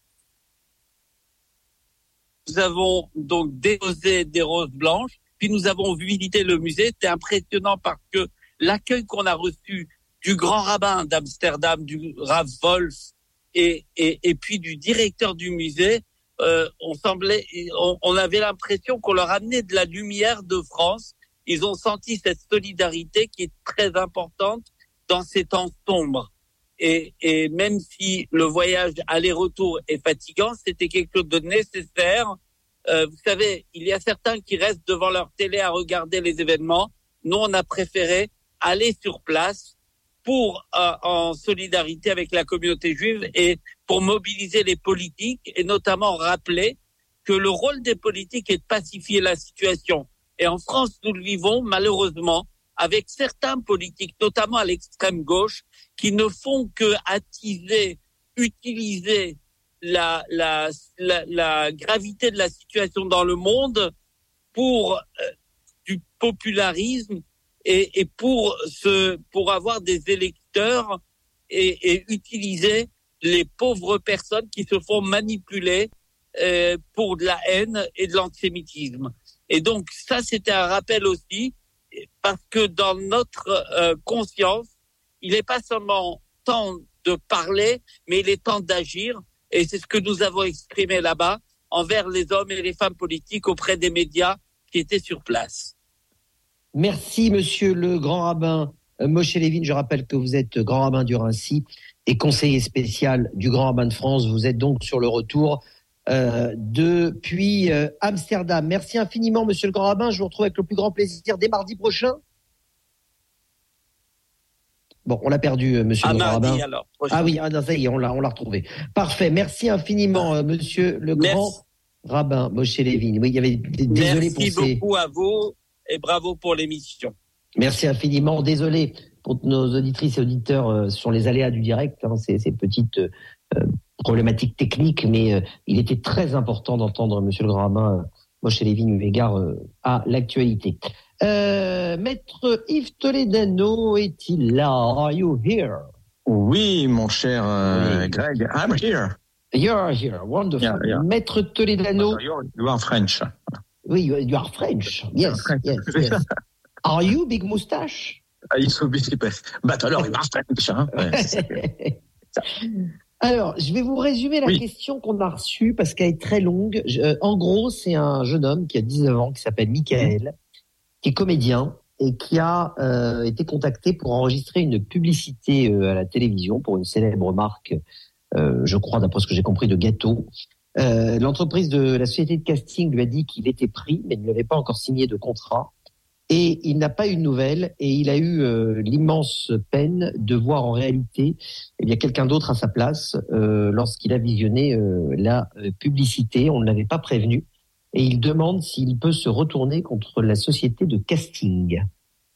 Speaker 18: Nous avons donc déposé des roses blanches, puis nous avons visité le musée. C'était impressionnant parce que l'accueil qu'on a reçu du grand rabbin d'Amsterdam, du Rav Wolf, et, et, et puis du directeur du musée, euh, on semblait, on, on avait l'impression qu'on leur amenait de la lumière de France. Ils ont senti cette solidarité qui est très importante dans ces temps sombres. Et, et même si le voyage aller-retour est fatigant, c'était quelque chose de nécessaire. Euh, vous savez, il y a certains qui restent devant leur télé à regarder les événements. Nous, on a préféré aller sur place pour euh, en solidarité avec la communauté juive et pour mobiliser les politiques et notamment rappeler que le rôle des politiques est de pacifier la situation. Et en France, nous le vivons malheureusement avec certains politiques, notamment à l'extrême gauche, qui ne font que attiser, utiliser la, la, la, la gravité de la situation dans le monde pour euh, du popularisme et, et pour ce, pour avoir des électeurs et, et utiliser les pauvres personnes qui se font manipuler euh, pour de la haine et de l'antisémitisme. Et donc ça, c'était un rappel aussi, parce que dans notre euh, conscience, il n'est pas seulement temps de parler, mais il est temps d'agir. Et c'est ce que nous avons exprimé là-bas envers les hommes et les femmes politiques auprès des médias qui étaient sur place.
Speaker 2: Merci, monsieur le grand rabbin Moshe Levin. Je rappelle que vous êtes grand rabbin du Raincy et conseiller spécial du grand rabbin de France. Vous êtes donc sur le retour euh, depuis euh, Amsterdam. Merci infiniment, monsieur le grand rabbin. Je vous retrouve avec le plus grand plaisir dès mardi prochain. Bon, on l'a perdu, monsieur
Speaker 18: à
Speaker 2: le grand
Speaker 18: mardi,
Speaker 2: rabbin.
Speaker 18: Alors,
Speaker 2: ah oui, ah non, ça y est, on l'a, on l'a retrouvé. Parfait. Merci infiniment, euh, monsieur le
Speaker 18: Merci.
Speaker 2: grand rabbin Moshe Levin. Oui, il y avait désolé
Speaker 18: Merci
Speaker 2: pour ces...
Speaker 18: beaucoup à vous et bravo pour l'émission.
Speaker 2: Merci infiniment. Désolé pour nos auditrices et auditeurs euh, sur les aléas du direct, hein, ces, ces petites euh, problématiques techniques, mais euh, il était très important d'entendre monsieur le grand rabbin euh, Moshe Levin eu égard euh, à l'actualité. Euh, Maître Yves Toledano est-il là? Are you here?
Speaker 13: Oui, mon cher euh,
Speaker 2: oui.
Speaker 13: Greg, I'm here.
Speaker 2: You're here, wonderful. Yeah, yeah. Maître Toledano.
Speaker 13: You are French.
Speaker 2: Oui, you are French. Yes, yes, yes. Are you big moustache?
Speaker 13: Il faut big But alors, you are French. Hein. Ouais,
Speaker 2: alors, je vais vous résumer la oui. question qu'on a reçue parce qu'elle est très longue. Je, euh, en gros, c'est un jeune homme qui a dix-neuf ans, qui s'appelle Michael, qui est comédien et qui a euh, été contacté pour enregistrer une publicité euh, à la télévision pour une célèbre marque, euh, je crois, d'après ce que j'ai compris, de gâteaux. Euh, l'entreprise de la société de casting lui a dit qu'il était pris, mais ne l'avait pas encore signé de contrat. Et il n'a pas eu de nouvelles et il a eu euh, l'immense peine de voir en réalité eh bien quelqu'un d'autre à sa place euh, lorsqu'il a visionné euh, la euh, publicité. On ne l'avait pas prévenu et il demande s'il peut se retourner contre la société de casting.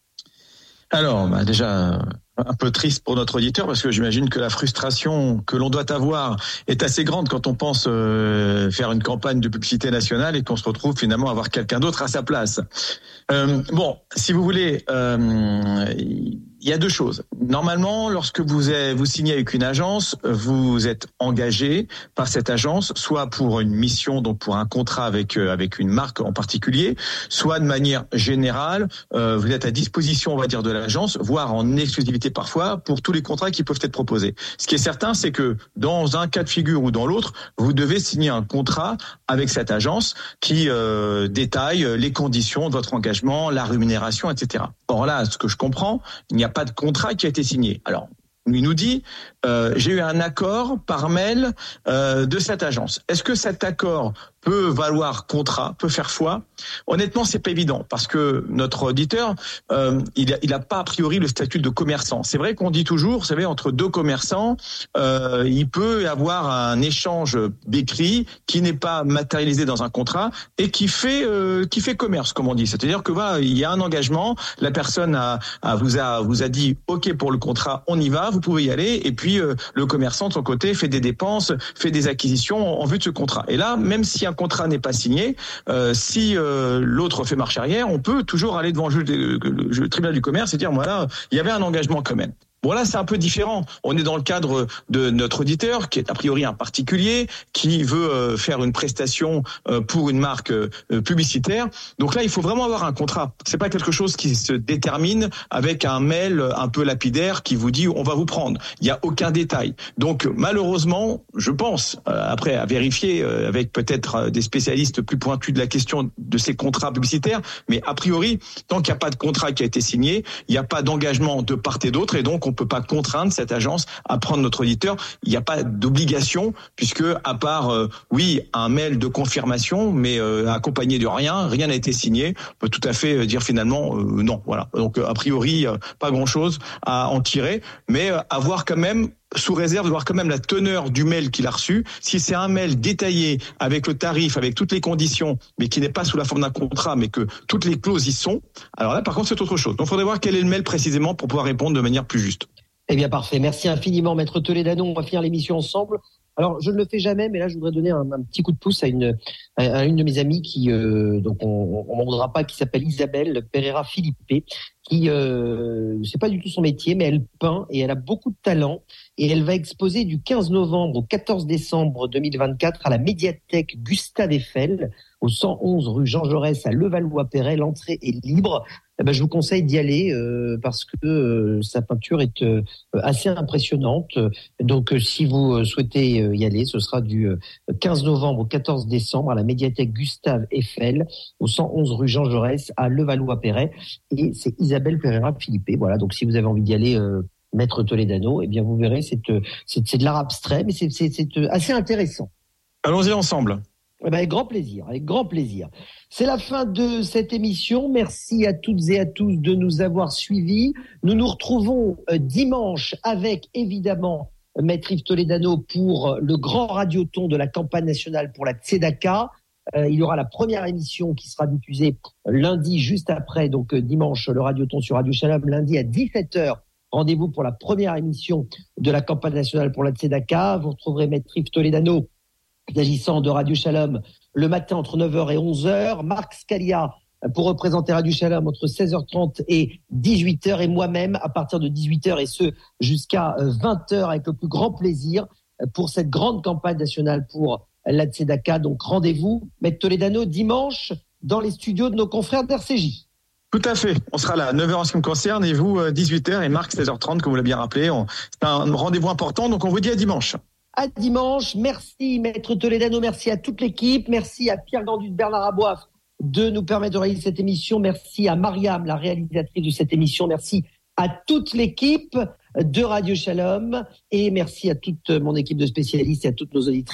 Speaker 13: Alors, bah déjà, un peu triste pour notre auditeur parce que j'imagine que la frustration que l'on doit avoir est assez grande quand on pense euh, faire une campagne de publicité nationale et qu'on se retrouve finalement à avoir quelqu'un d'autre à sa place. Euh, bon, si vous voulez, euh, il y a deux choses. Normalement, lorsque vous êtes, vous signez avec une agence, vous êtes engagé par cette agence, soit pour une mission, donc pour un contrat avec avec une marque en particulier, soit de manière générale, euh, vous êtes à disposition, on va dire, de l'agence, voire en exclusivité parfois pour tous les contrats qui peuvent être proposés. Ce qui est certain, c'est que dans un cas de figure ou dans l'autre, vous devez signer un contrat avec cette agence qui euh, détaille les conditions de votre engagement, la rémunération, et cetera. Or là, ce que je comprends, il n'y a pas de contrat qui a été signé. Alors, il nous dit, euh, j'ai eu un accord par mail euh, de cette agence. Est-ce que cet accord peut valoir contrat, peut faire foi? Honnêtement, c'est pas évident parce que notre auditeur, euh, il a, il a pas a priori le statut de commerçant. C'est vrai qu'on dit toujours, vous savez, entre deux commerçants, euh, il peut y avoir un échange écrit qui n'est pas matérialisé dans un contrat et qui fait euh, qui fait commerce, comme on dit. C'est-à-dire que voilà, il y a un engagement, la personne a, a vous a vous a dit OK pour le contrat, on y va, vous pouvez y aller, et puis euh, le commerçant de son côté fait des dépenses, fait des acquisitions en, en vue de ce contrat. Et là, même si un contrat n'est pas signé, euh, si euh, l'autre fait marche arrière, on peut toujours aller devant le, juge, le, le, le tribunal du commerce et dire voilà, il y avait un engagement quand même. Bon là, c'est un peu différent. On est dans le cadre de notre auditeur, qui est a priori un particulier, qui veut euh, faire une prestation euh, pour une marque euh, publicitaire. Donc là, il faut vraiment avoir un contrat. C'est pas quelque chose qui se détermine avec un mail un peu lapidaire qui vous dit on va vous prendre. Il y a aucun détail. Donc malheureusement, je pense, euh, après à vérifier euh, avec peut-être euh, des spécialistes plus pointus de la question de ces contrats publicitaires, mais a priori, tant qu'il n'y a pas de contrat qui a été signé, il n'y a pas d'engagement de part et d'autre, et donc on peut pas contraindre cette agence à prendre notre auditeur. Il n'y a pas d'obligation puisque, à part, euh, oui, un mail de confirmation, mais euh, accompagné de rien, rien n'a été signé. On peut tout à fait dire finalement euh, non. Voilà. Donc a priori, euh, pas grand-chose à en tirer, mais euh, avoir quand même, sous réserve de voir quand même la teneur du mail qu'il a reçu. Si c'est un mail détaillé avec le tarif, avec toutes les conditions, mais qui n'est pas sous la forme d'un contrat, mais que toutes les clauses y sont, alors là, par contre, c'est autre chose. Donc, il faudrait voir quel est le mail précisément pour pouvoir répondre de manière plus juste.
Speaker 2: Eh bien, parfait. Merci infiniment, Maître Toledano. On va finir l'émission ensemble. Alors, je ne le fais jamais, mais là, je voudrais donner un, un petit coup de pouce à une, à une de mes amies qui, euh, donc, on ne m'en voudra pas, qui s'appelle Isabelle Pereira Philippe, qui, euh, c'est pas du tout son métier, mais elle peint et elle a beaucoup de talent. Et elle va exposer du quinze novembre au quatorze décembre deux mille vingt-quatre à la médiathèque Gustave Eiffel, au cent onze rue Jean Jaurès à Levallois-Perret. L'entrée est libre. Eh ben, je vous conseille d'y aller euh, parce que euh, sa peinture est euh, assez impressionnante. Donc, euh, si vous souhaitez euh, y aller, ce sera du euh, quinze novembre au quatorze décembre à la médiathèque Gustave Eiffel, au cent onze rue Jean Jaurès à Levallois-Perret. Et c'est Isabelle Pereira Philippe. Voilà. Donc, si vous avez envie d'y aller, euh, Maître Toledano, eh bien, vous verrez, c'est, c'est, c'est de l'art abstrait, mais c'est, c'est, c'est assez intéressant.
Speaker 13: Allons-y ensemble.
Speaker 2: Eh ben, avec grand plaisir, avec grand plaisir. C'est la fin de cette émission. Merci à toutes et à tous de nous avoir suivis. Nous nous retrouvons euh, dimanche avec, évidemment, Maître Yves Toledano pour le grand radioton de la campagne nationale pour la Tzedaka. Euh, il y aura la première émission qui sera diffusée lundi, juste après, donc euh, dimanche, le radioton sur Radio Shalom, lundi à dix-sept heures. Rendez-vous pour la première émission de la campagne nationale pour la Tzedaka. Vous retrouverez Maître Yves Toledano, s'agissant de Radio Shalom, le matin entre neuf heures et onze heures. Marc Scalia pour représenter Radio Shalom entre seize heures trente et dix-huit heures. Et moi-même à partir de dix-huit heures et ce jusqu'à vingt heures avec le plus grand plaisir pour cette grande campagne nationale pour la Tzedaka. Donc rendez-vous, Maître Toledano, dimanche dans les studios de nos confrères d'R C J.
Speaker 13: Tout à fait. On sera là, neuf heures en ce qui me concerne, et vous, dix-huit heures, et Marc, seize heures trente, comme vous l'avez bien rappelé. On... C'est un rendez-vous important, donc on vous dit à dimanche.
Speaker 2: À dimanche. Merci, Maître Toledano. Merci à toute l'équipe. Merci à Pierre Gandu de Bernard Aboif de nous permettre de réaliser cette émission. Merci à Mariam, la réalisatrice de cette émission. Merci à toute l'équipe de Radio Shalom. Et merci à toute mon équipe de spécialistes et à toutes nos auditrices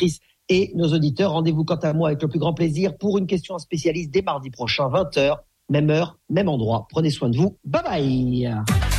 Speaker 2: et nos auditeurs. Rendez-vous quant à moi avec le plus grand plaisir pour une question spécialiste dès mardi prochain, vingt heures, même heure, même endroit. Prenez soin de vous. Bye bye.